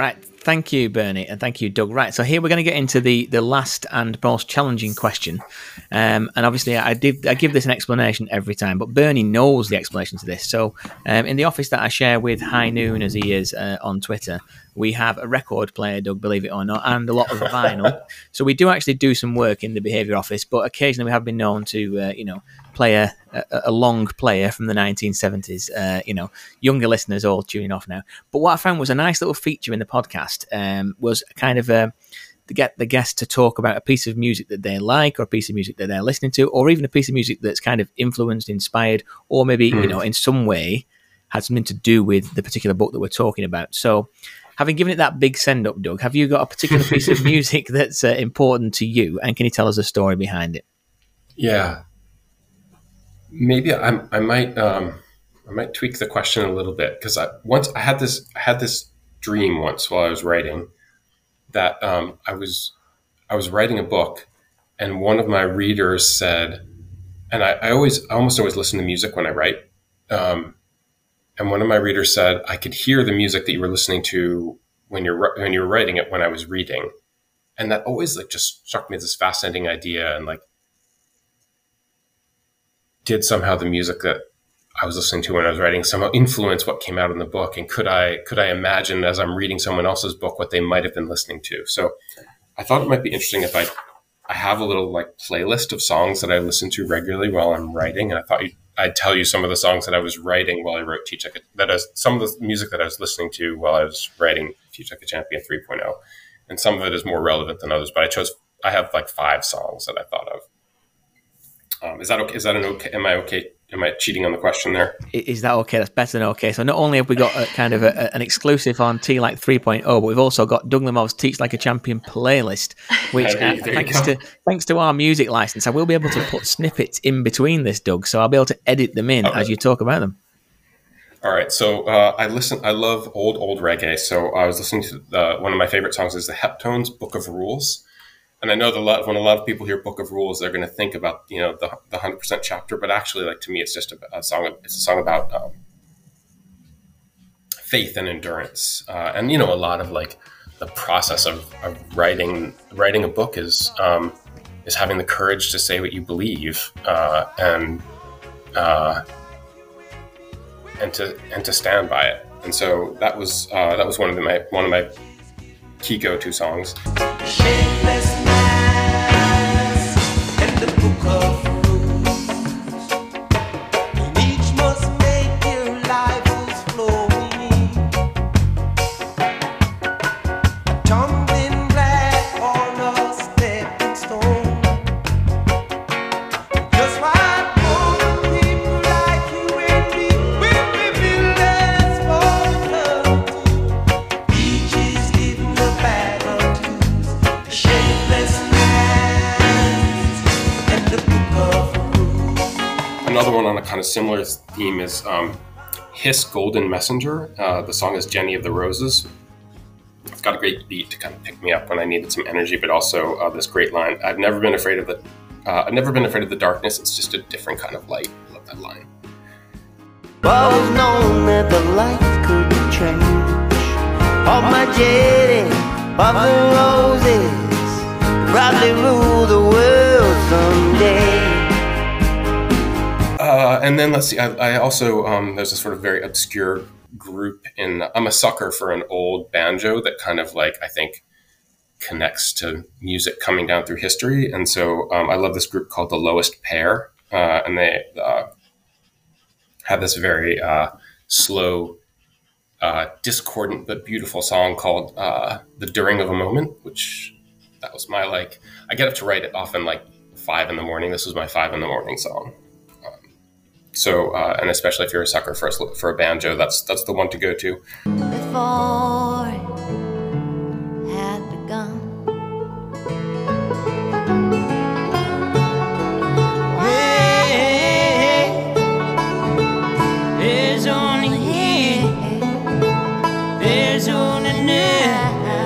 Thank you, Bernie, and thank you, Doug. Right, so here we're going to get into the last and most challenging question. And obviously, I give this an explanation every time, but Bernie knows the explanation to this. So in the office that I share with High Noon, as he is on Twitter, we have a record player, Doug, believe it or not, and a lot of vinyl. So we do actually do some work in the behaviour office, but occasionally we have been known to, play a long player from the 1970s. Younger listeners all tuning off now. But what I found was a nice little feature in the podcast was kind of to get the guests to talk about a piece of music that they like, or a piece of music that they're listening to, or even a piece of music that's kind of influenced, inspired, or maybe, in some way had something to do with the particular book that we're talking about. So having given it that big send-up, Doug, have you got a particular piece of music that's important to you? And can you tell us a story behind it? Yeah. Maybe I might tweak the question a little bit, because I had this dream once while I was writing that I was writing a book, and one of my readers said, and I almost always listen to music when I write, and one of my readers said, I could hear the music that you were listening to when you were writing it when I was reading, and that always just struck me as this fascinating idea, and did somehow the music that I was listening to when I was writing somehow influence what came out in the book? And could I imagine, as I'm reading someone else's book, what they might have been listening to? So I thought it might be interesting if I have a little playlist of songs that I listen to regularly while I'm writing. And I thought I'd tell you some of the songs that I was writing while I wrote Teach Like some of the music that I was listening to while I was writing Teach Like a Champion 3.0. And some of it is more relevant than others, but I have 5 songs that I thought of. Is that okay? Is that an okay? Am I okay? Am I cheating on the question there? Is that okay? That's better than okay. So not only have we got an exclusive on T Like 3.0, but we've also got Doug Limov's Teach Like a Champion playlist, which thanks to our music license, I will be able to put snippets in between this, Doug. So I'll be able to edit them in as you talk about them. All right. So I love old reggae. So I was listening to one of my favorite songs is the Heptones' Book of Rules. And I know when a lot of people hear Book of Rules, they're going to think about, the 100% chapter, but actually, to me, it's just a song. It's a song about faith and endurance. And, a lot of the process of writing a book is having the courage to say what you believe, and to stand by it. And so that was one of my key go-to songs. The book of rules, and each must make your lives flowing. A tumbling black or a stepping stone. Just like people like you and me, will be builders for eternity. Each is given the battle to shapeless. Another one on a kind of similar theme is Hiss Golden Messenger. The song is Jenny of the Roses. It's got a great beat to kind of pick me up when I needed some energy, but also this great line. I've never been afraid of the darkness. It's just a different kind of light. I love that line. Always known that the light could change. All my Jenny of the Roses probably rule the world someday. And then let's see. I also there's a sort of very obscure group I'm a sucker for an old banjo that kind of I think connects to music coming down through history. And so I love this group called The Lowest Pair, and they have this very slow, discordant but beautiful song called "The During of a Moment," which that was my I get up to write it often 5 a.m. This was my 5 a.m. song. So, and especially if you're a sucker for a banjo, that's the one to go to. Before it had begun, there's only here, there's only now.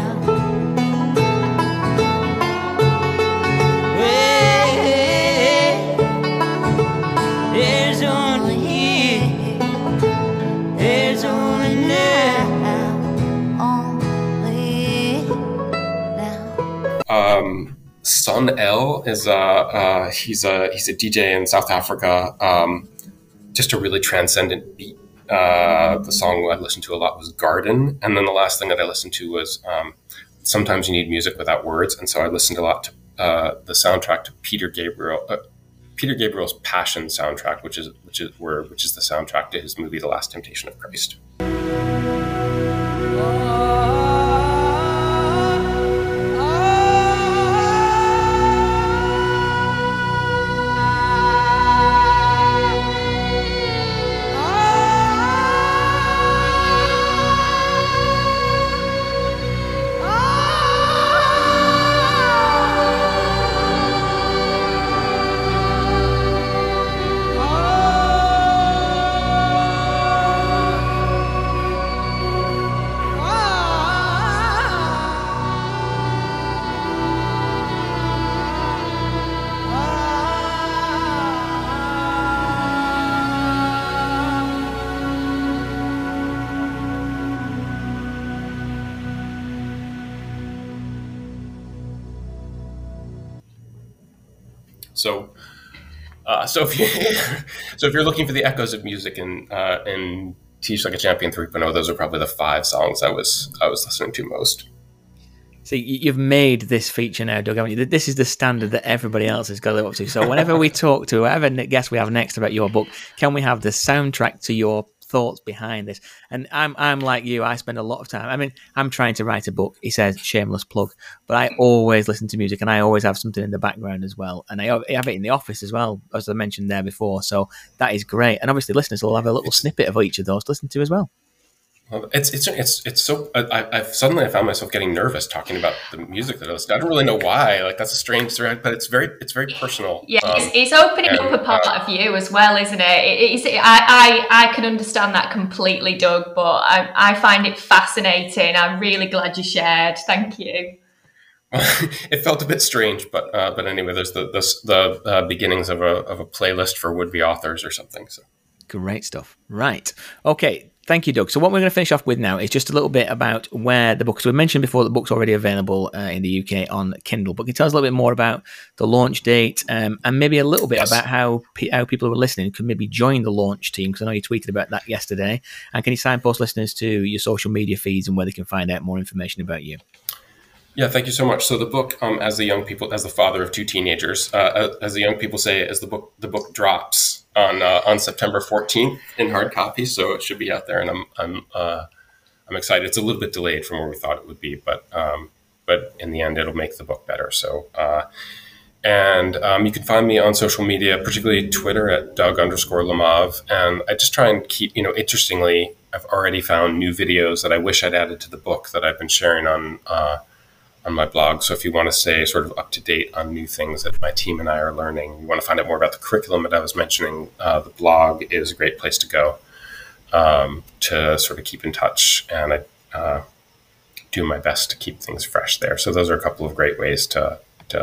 There's only here, there's only now. Sun L is he's a DJ in South Africa. Just a really transcendent beat. The song I listened to a lot was Garden, and then the last thing that I listened to was Sometimes You Need Music Without Words, and so I listened a lot to the soundtrack to Peter Gabriel's Passion soundtrack, which is the soundtrack to his movie The Last Temptation of Christ. So if you're looking for the echoes of music in Teach Like a Champion 3.0, those are probably the 5 songs I was listening to most. See, you've made this feature now, Doug, haven't you? This is the standard that everybody else has got to live up to. So whenever we talk to whoever guest we have next about your book, can we have the soundtrack to your thoughts behind this? And I'm like you, I spend a lot of time. I mean, I'm trying to write a book. He says, shameless plug, but I always listen to music, and I always have something in the background as well. And I have it in the office as well, as I mentioned there before. So that is great. And obviously listeners will have a little snippet of each of those to listen to as well. It's so I've suddenly found myself getting nervous talking about the music that I listen to. I don't really know why. Like, that's a strange thread, but it's very personal. Yeah, it's opening up a part of you as well, isn't it? I can understand that completely, Doug, but I find it fascinating. I'm really glad you shared. Thank you. It felt a bit strange, but anyway, there's the beginnings of a playlist for would-be authors or something. So great stuff. Right. Okay. Thank you, Doug. So what we're going to finish off with now is just a little bit about where the book. So we mentioned before the book's already available in the UK on Kindle, but can you tell us a little bit more about the launch date and maybe a little bit about how people who are listening could maybe join the launch team? Because I know you tweeted about that yesterday. And can you signpost listeners to your social media feeds and where they can find out more information about you? Yeah, thank you so much. So the book, as the father of 2 teenagers, as the young people say, as the book drops on September 14th in hard copy, so it should be out there, and I'm excited. It's a little bit delayed from where we thought it would be, but in the end, it'll make the book better. So, you can find me on social media, particularly Twitter at Doug_Lemov, and I just try and keep, interestingly, I've already found new videos that I wish I'd added to the book that I've been sharing on my blog. So if you want to stay sort of up to date on new things that my team and I are learning, you want to find out more about the curriculum that I was mentioning, the blog is a great place to go to sort of keep in touch. And I do my best to keep things fresh there. So those are a couple of great ways to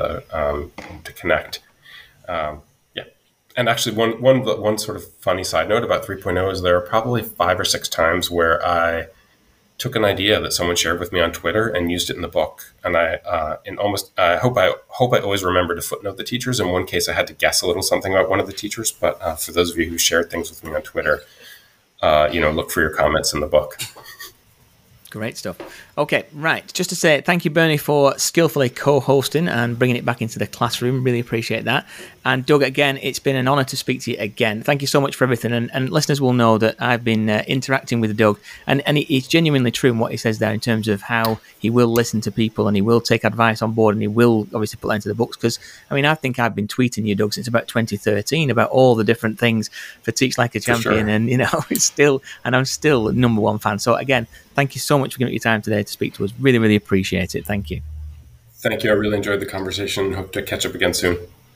connect. Yeah. And actually one sort of funny side note about 3.0 is there are probably 5 or 6 times where I took an idea that someone shared with me on Twitter and used it in the book. And I hope I always remember to footnote the teachers. In one case, I had to guess a little something about one of the teachers. But for those of you who shared things with me on Twitter, look for your comments in the book. Great stuff. Okay, right. Just to say thank you, Bernie, for skillfully co-hosting and bringing it back into the classroom. Really appreciate that. And Doug, again, it's been an honor to speak to you again. Thank you so much for everything. And listeners will know that I've been interacting with Doug, and it's genuinely true in what he says there in terms of how he will listen to people and he will take advice on board and he will obviously put that into the books. Because, I think I've been tweeting you, Doug, since about 2013 about all the different things for Teach Like a Champion. Sure. And I'm still a number one fan. So again, thank you so much for giving your time today to speak to us. Really, really appreciate it. Thank you. Thank you. I really enjoyed the conversation. Hope to catch up again soon.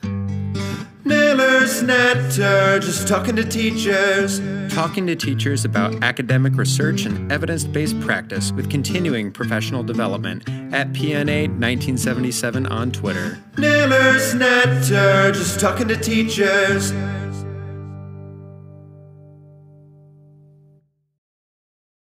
Nailers Netter, just talking to teachers. Talking to teachers about academic research and evidence-based practice with continuing professional development at PNA 1977 on Twitter. Nailers Netter, just talking to teachers.